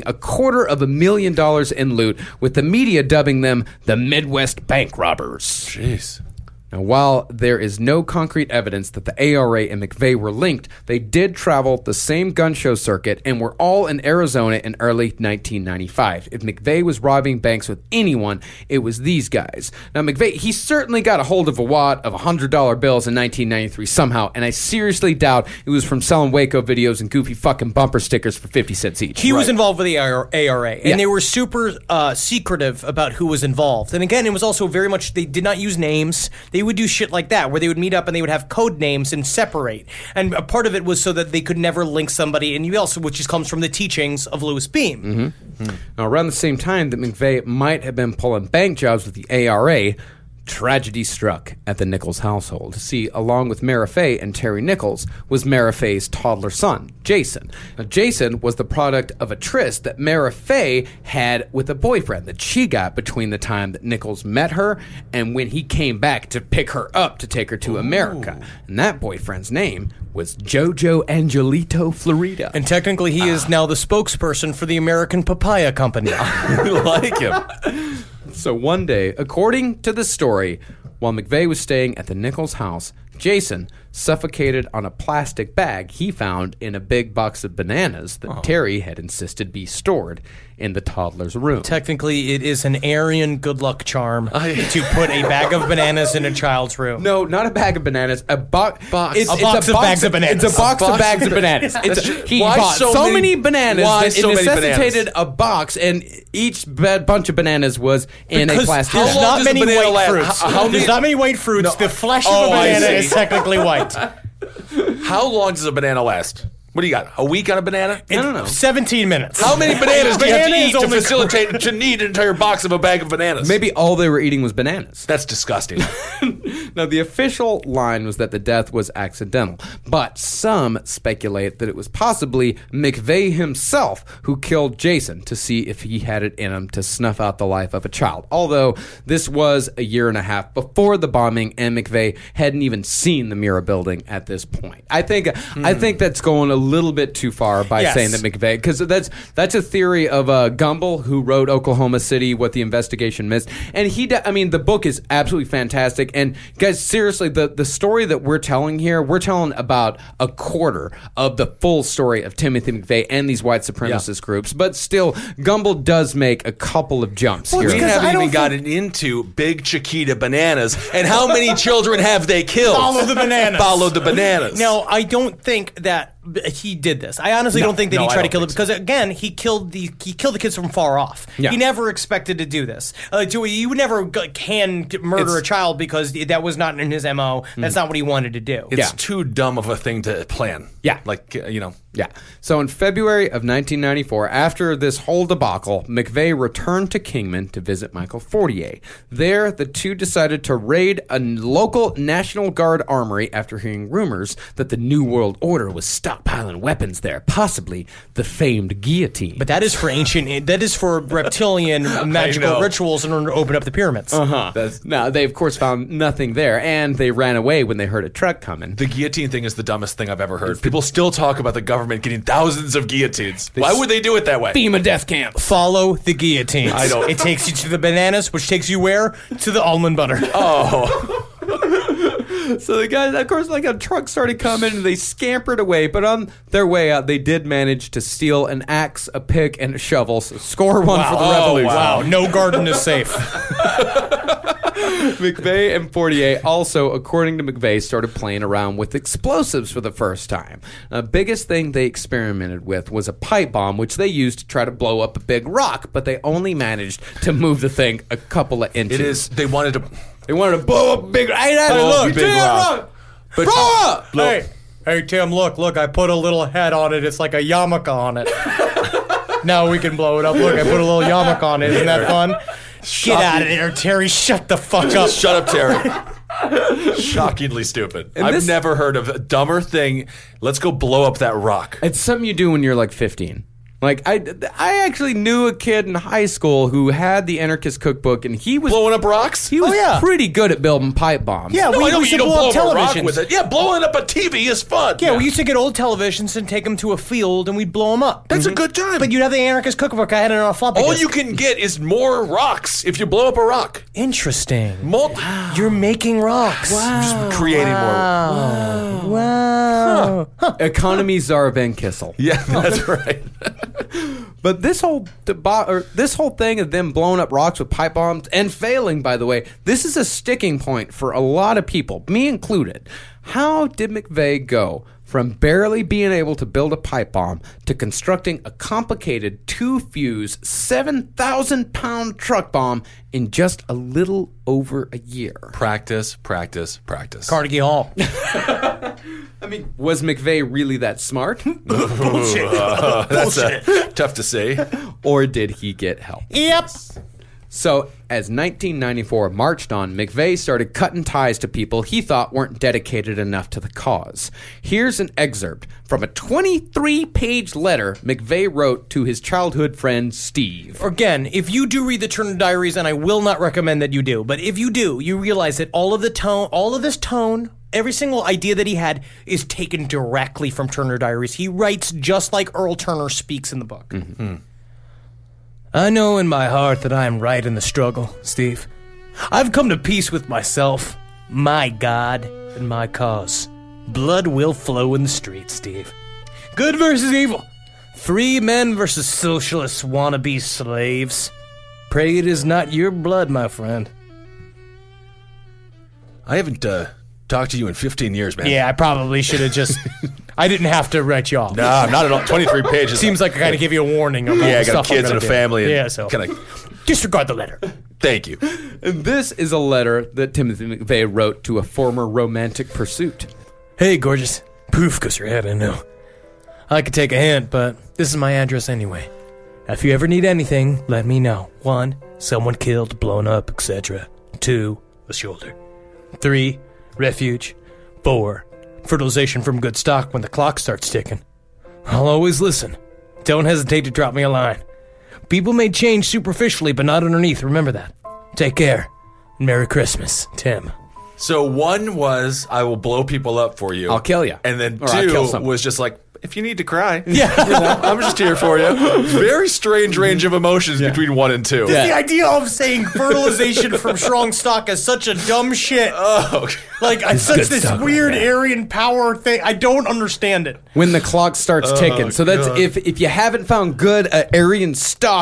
$250,000 in loot, with the media dubbing them the Midwest Bank Robbers. Jeez. Now, while there is no concrete evidence that the ARA and McVeigh were linked, they did travel the same gun show circuit and were all in Arizona in early 1995. If McVeigh was robbing banks with anyone, it was these guys. Now, McVeigh, he certainly got a hold of a wad of $100 bills in 1993 somehow, and I seriously doubt it was from selling Waco videos and goofy fucking bumper stickers for 50 cents each. He was involved with the ARA, and they were super secretive about who was involved. And again, it was also very much, they did not use names. They would do shit like that, where they would meet up and they would have code names and separate. And a part of it was so that they could never link somebody, and you also, which just comes from the teachings of Louis Beam. Now, around the same time that McVeigh might have been pulling bank jobs with the ARA, tragedy struck at the Nichols household. See, along with Mara Fay and Terry Nichols was Mara Fay's toddler son, Jason. Now, Jason was the product of a tryst that Mara Fay had with a boyfriend that she got between the time that Nichols met her and when he came back to pick her up to take her to America. And that boyfriend's name was Jojo Angelito Florida. And technically he is now the spokesperson for the American Papaya Company. I like him. So one day, according to the story, while McVeigh was staying at the Nichols house, Jason suffocated on a plastic bag he found in a big box of bananas that Terry had insisted be stored in the toddler's room. Technically, it is an Aryan good luck charm to put a bag of bananas in a child's room. No, not a bag of bananas. A box. It's a box of bags of bananas. It's a box of bags of bananas. He bought so many bananas that it necessitated a box, and each bunch of bananas was in a plastic bag. There's not many white fruits. There's not many white fruits. The flesh of a banana is technically white. How long does a banana last? What do you got? A week on a banana? I don't know. 17 minutes. How many bananas do you have to eat to facilitate to need an entire box of a bag of bananas? Maybe all they were eating was bananas. That's disgusting. Now, the official line was that the death was accidental, but some speculate that it was possibly McVeigh himself who killed Jason to see if he had it in him to snuff out the life of a child. Although this was a year and a half before the bombing, and McVeigh hadn't even seen the Mira building at this point. I think that's going a little bit too far by saying that McVeigh, because that's a theory of Gumbel, who wrote Oklahoma City, What the Investigation Missed, and the book is absolutely fantastic. And guys, seriously, the story that we're telling here, we're telling about a quarter of the full story of Timothy McVeigh and these white supremacist groups, but still, Gumbel does make a couple of jumps here. We haven't even gotten into Big Chiquita bananas and how many children have they killed? Follow the bananas. Follow the bananas. Now, I don't think that he did this. I honestly don't think that he tried to kill them because again, he killed the kids from far off. Yeah. He never expected to do this. You would never hand murder a child because that was not in his MO. That's not what he wanted to do. It's too dumb of a thing to plan. Yeah. Yeah. So in February of 1994, after this whole debacle, McVeigh returned to Kingman to visit Michael Fortier. There, the two decided to raid a local National Guard armory after hearing rumors that the New World Order was stockpiling weapons there, possibly the famed guillotine. But that is for reptilian magical rituals in order to open up the pyramids. Now, they of course found nothing there, and they ran away when they heard a truck coming. The guillotine thing is the dumbest thing I've ever heard. People still talk about the government getting thousands of guillotines. Why would they do it that way? FEMA death camp. Follow the guillotines. I don't. It takes you to the bananas, which takes you where? To the almond butter. Oh. So the guys, of course, like a truck started coming and they scampered away. But on their way out, they did manage to steal an axe, a pick, and a shovel. So score one for the revolution. Wow. No garden is safe. McVeigh and Fortier also, according to McVeigh, started playing around with explosives for the first time. The biggest thing they experimented with was a pipe bomb, which they used to try to blow up a big rock, but they only managed to move the thing a couple of inches. They wanted to blow up a big... big rock. Blow up! Hey, Tim, look, I put a little head on it. It's like a yarmulke on it. Now we can blow it up. Look, I put a little yarmulke on it. Isn't that fun? Get out of there, Terry. Shut the fuck up. Shut up, Terry. Shockingly stupid. I've never heard of a dumber thing. Let's go blow up that rock. It's something you do when you're like 15. Like, I actually knew a kid in high school who had the Anarchist Cookbook, and he was... Blowing up rocks? He was pretty good at building pipe bombs. Yeah, No, we I know used you to don't blow blow up up a rock televisions. with it. Yeah, blowing up a TV is fun. Yeah, we used to get old televisions and take them to a field, and we'd blow them up. That's a good time. But you'd have the Anarchist Cookbook. I had it on a floppy All disk. you can get is more rocks if you blow up a rock. Interesting. You're making rocks. Just creating more. Wow. Economy czar Van Kissel. Yeah, that's right. But this whole thing of them blowing up rocks with pipe bombs and failing, by the way, this is a sticking point for a lot of people, me included. How did McVeigh go from barely being able to build a pipe bomb to constructing a complicated 2-fuse, 7,000-pound truck bomb in just a little over a year? Practice. Carnegie Hall. I mean, was McVeigh really that smart? Bullshit. That's tough to say. Or did he get help? Yep. So, as 1994 marched on, McVeigh started cutting ties to people he thought weren't dedicated enough to the cause. Here's an excerpt from a 23-page letter McVeigh wrote to his childhood friend Steve. Again, if you do read the Turner Diaries, and I will not recommend that you do, but if you do, you realize that all of this tone, every single idea that he had is taken directly from Turner Diaries. He writes just like Earl Turner speaks in the book. Mm-hmm. I know in my heart that I am right in the struggle, Steve. I've come to peace with myself, my God, and my cause. Blood will flow in the streets, Steve. Good versus evil. Free men versus socialist wannabe slaves. Pray it is not your blood, my friend. I haven't talked to you in 15 years, man. Yeah, I probably should have just... I didn't have to write you off. No, not at all. 23 pages. Seems like I got to give you a warning. About I got stuff kids and a family. And so kind of disregard the letter. Thank you. And this is a letter that Timothy McVeigh wrote to a former romantic pursuit. Hey, gorgeous. Poof goes your head, I know. I could take a hint, but this is my address anyway. If you ever need anything, let me know. 1, someone killed, blown up, etc. 2, a shoulder. 3, refuge. 4, fertilization from good stock when the clock starts ticking. I'll always listen. Don't hesitate to drop me a line. People may change superficially, but not underneath. Remember that. Take care. Merry Christmas, Tim. So 1 was, I will blow people up for you. I'll kill you. And then Or I'll kill 2 someone. was just like, if you need to cry. Yeah. I'm just here for you. Very strange range of emotions between 1 and 2. The idea of saying fertilization from strong stock is such a dumb shit. Oh, okay. Like, it's such this weird Aryan power thing. I don't understand it. When the clock starts ticking. So that's God. if you haven't found good Aryan stock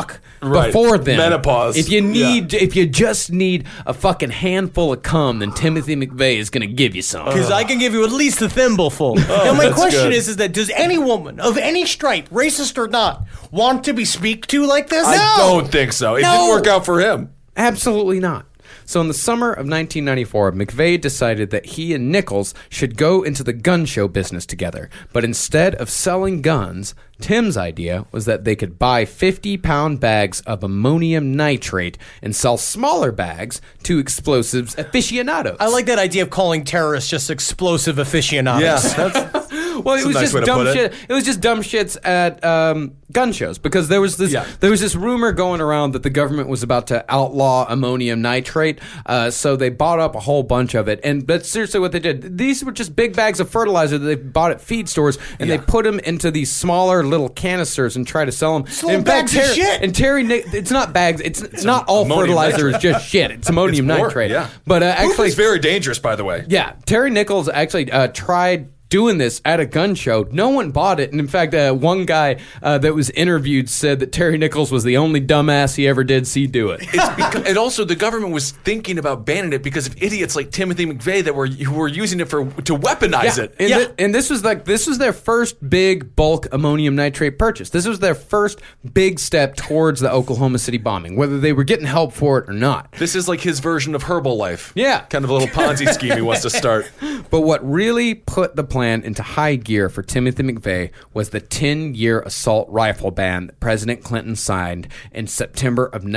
Right. before then. Menopause. If you just need a fucking handful of cum, then Timothy McVeigh is going to give you some. Because I can give you at least a thimbleful. Now, my that's question good. is that does any woman of any stripe, racist or not, want to be speak to like this? I don't think so. It didn't work out for him. Absolutely not. So in the summer of 1994, McVeigh decided that he and Nichols should go into the gun show business together. But instead of selling guns, Tim's idea was that they could buy 50-pound bags of ammonium nitrate and sell smaller bags to explosives aficionados. I like that idea of calling terrorists just explosive aficionados. Yeah. Well, it was a nice just way to dumb put it. shit. It was just dumb shits at gun shows because there was this rumor going around that the government was about to outlaw ammonium nitrate. So they bought up a whole bunch of it, and that's seriously what they did. These were just big bags of fertilizer that they bought at feed stores, and they put them into these smaller little canisters and try to sell them. Little bags of shit. And it's not bags. It's not all fertilizer is just shit. It's ammonium It's more, nitrate. yeah. But Poop actually, is very dangerous, by the way. yeah, Terry Nichols actually tried doing this at a gun show. No one bought it. And in fact, one guy that was interviewed said that Terry Nichols was the only dumbass he ever did see do it. And also, the government was thinking about banning it because of idiots like Timothy McVeigh who were using it to weaponize it. And, and this was their first big bulk ammonium nitrate purchase. This was their first big step towards the Oklahoma City bombing, whether they were getting help for it or not. This is like his version of Herbalife. Yeah. Kind of a little Ponzi scheme he wants to start. But what really put the plan into high gear for Timothy McVeigh was the 10-year assault rifle ban that President Clinton signed in September of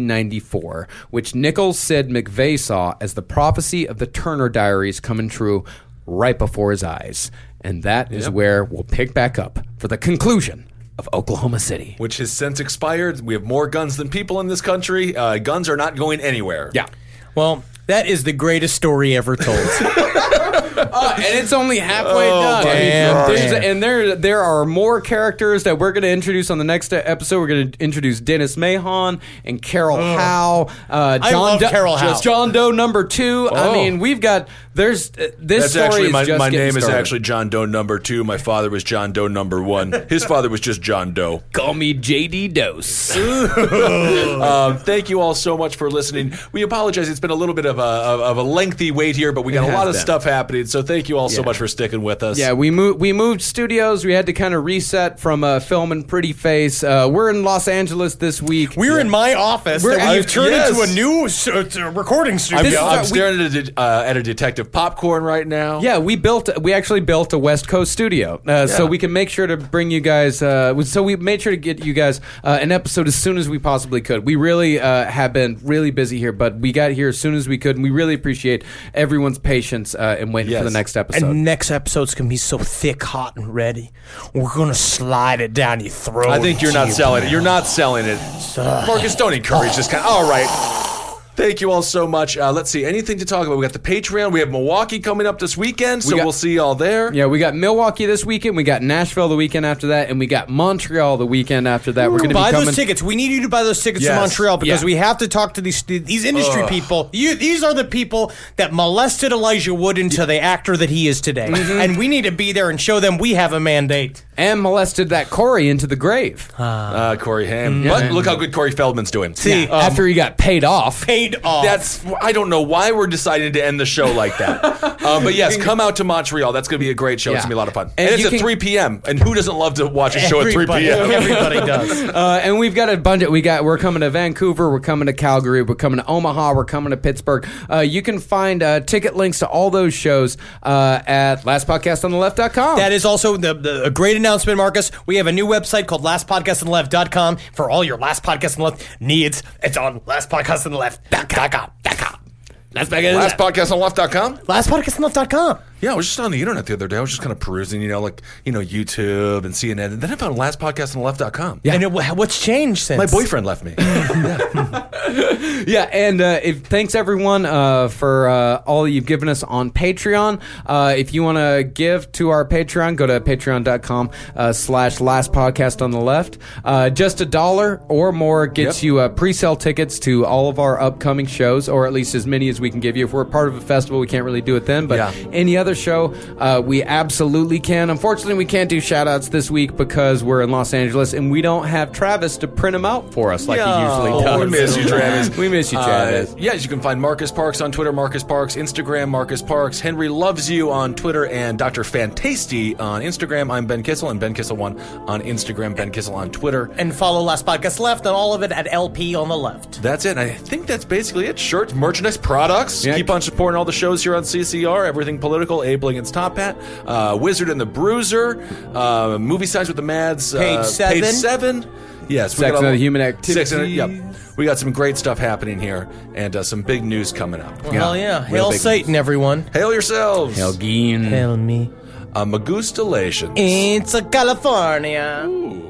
1994, which Nichols said McVeigh saw as the prophecy of the Turner Diaries coming true right before his eyes. And that is where we'll pick back up for the conclusion of Oklahoma City. Which has since expired. We have more guns than people in this country. Guns are not going anywhere. Yeah. Well, that is the greatest story ever told. And it's only halfway done. damn. There are more characters that we're going to introduce on the next episode. We're going to introduce Dennis Mahon and Carol Howe. I love Carol Howe. John Doe number 2. I mean, we've got this That's story actually is my just name getting is started. actually John Doe number 2. My father was John Doe number 1. His father was just John Doe. Call me JD Dose. Thank you all so much for listening. We apologize. It's been a little bit of a lengthy wait here, but we got a lot of stuff happening. So thank you all so much for sticking with us. Yeah, we moved studios. We had to kind of reset from filming Pretty Face. We're in Los Angeles this week. We're in my office that we've turned into a new recording studio. I'm staring at a Detective Popcorn right now. Yeah, we actually built a West Coast studio, so we can make sure to bring you guys. So we made sure to get you guys an episode as soon as we possibly could. We really have been really busy here, but we got here as soon as we could, and we really appreciate everyone's patience and waiting for the next episode. And next episode's gonna be so thick, hot, and ready. We're gonna slide it down your throat. I think you're not selling it. You're not selling it. Marcus, don't encourage this kind. All right. Thank you all so much. Let's see. Anything to talk about? We got the Patreon. We have Milwaukee coming up this weekend, so we'll see y'all there. Yeah, we got Milwaukee this weekend. We got Nashville the weekend after that, and we got Montreal the weekend after that. We're going to buy be coming. those tickets. We need you to buy those tickets to Montreal because we have to talk to these industry people. These are the people that molested Elijah Wood into the actor that he is today, and we need to be there and show them we have a mandate. And molested that Corey into the grave. Corey Haim. But look how good Corey Feldman's doing. See, after he got paid off. I don't know why we're deciding to end the show like that. But yes, come out to Montreal. That's going to be a great show. It's going to be a lot of fun. And it's at 3 p.m. And who doesn't love to watch a show at 3 p.m.? Everybody does. And we've got a bunch. We're coming to Vancouver. We're coming to Calgary. We're coming to Omaha. We're coming to Pittsburgh. You can find ticket links to all those shows at lastpodcastontheleft.com. That is also a great announcement, Marcus. We have a new website called lastpodcastontheleft.com for all your Last Podcast on the Left needs. It's on lastpodcastontheleft.com. Lastpodcastonleft.com? Lastpodcastonleft.com. Yeah, I was just on the internet the other day. I was just kind of perusing, YouTube and CNN. And then I found lastpodcastonleft.com. Yeah. And what's changed since? My boyfriend left me. Yeah. Yeah, and thanks everyone for all you've given us on Patreon. If you want to give to our Patreon, go to patreon.com/lastpodcast on the left. Just $1 or more gets you pre-sale tickets to all of our upcoming shows, or at least as many as we can give you. If we're part of a festival, we can't really do it then, but any other show, we absolutely can. Unfortunately, we can't do shout-outs this week because we're in Los Angeles, and we don't have Travis to print them out for us like he usually does. We miss you, Travis. We miss you, Travis. Yes, you can find Marcus Parks on Twitter, Marcus Parks, Instagram, Marcus Parks. Henry Loves You on Twitter, and Dr. Fantasty on Instagram. I'm Ben Kissel, and Ben Kissel1 on Instagram, Ben Kissel on Twitter. And follow Last Podcast Left and all of it at LP on the left. That's it. I think that's basically it. Shirts, merchandise, products. Yeah. Keep on supporting all the shows here on CCR. Everything political. Abe Lincoln's Top Hat. Wizard and the Bruiser. Movie Signs with the Mads. Page 7. Page 7. Yes. Sex and Human Activity. Yep. We got some great stuff happening here and some big news coming up. Well, hell yeah. Hail Satan, everyone. Hail yourselves. Hail Geen. Hail me. Magustalations. It's a California. Ooh.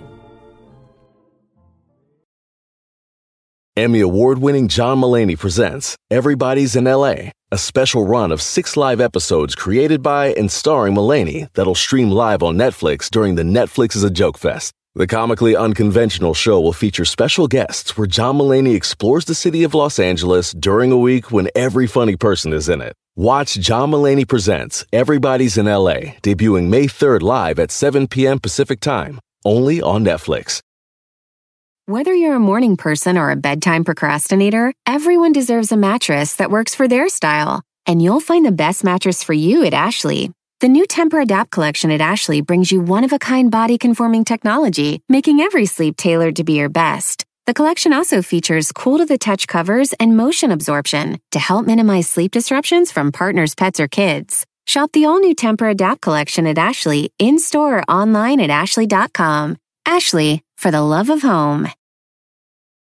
Emmy award-winning John Mulaney presents Everybody's in L.A., a special run of 6 live episodes created by and starring Mulaney that'll stream live on Netflix during the Netflix is a Joke Fest. The comically unconventional show will feature special guests where John Mulaney explores the city of Los Angeles during a week when every funny person is in it. Watch John Mulaney Presents Everybody's in L.A., debuting May 3rd live at 7 p.m. Pacific Time, only on Netflix. Whether you're a morning person or a bedtime procrastinator, everyone deserves a mattress that works for their style. And you'll find the best mattress for you at Ashley. The new Tempur-Adapt collection at Ashley brings you one-of-a-kind body-conforming technology, making every sleep tailored to be your best. The collection also features cool-to-the-touch covers and motion absorption to help minimize sleep disruptions from partners, pets, or kids. Shop the all-new Tempur-Adapt collection at Ashley, in-store or online at ashley.com. Ashley, for the love of home.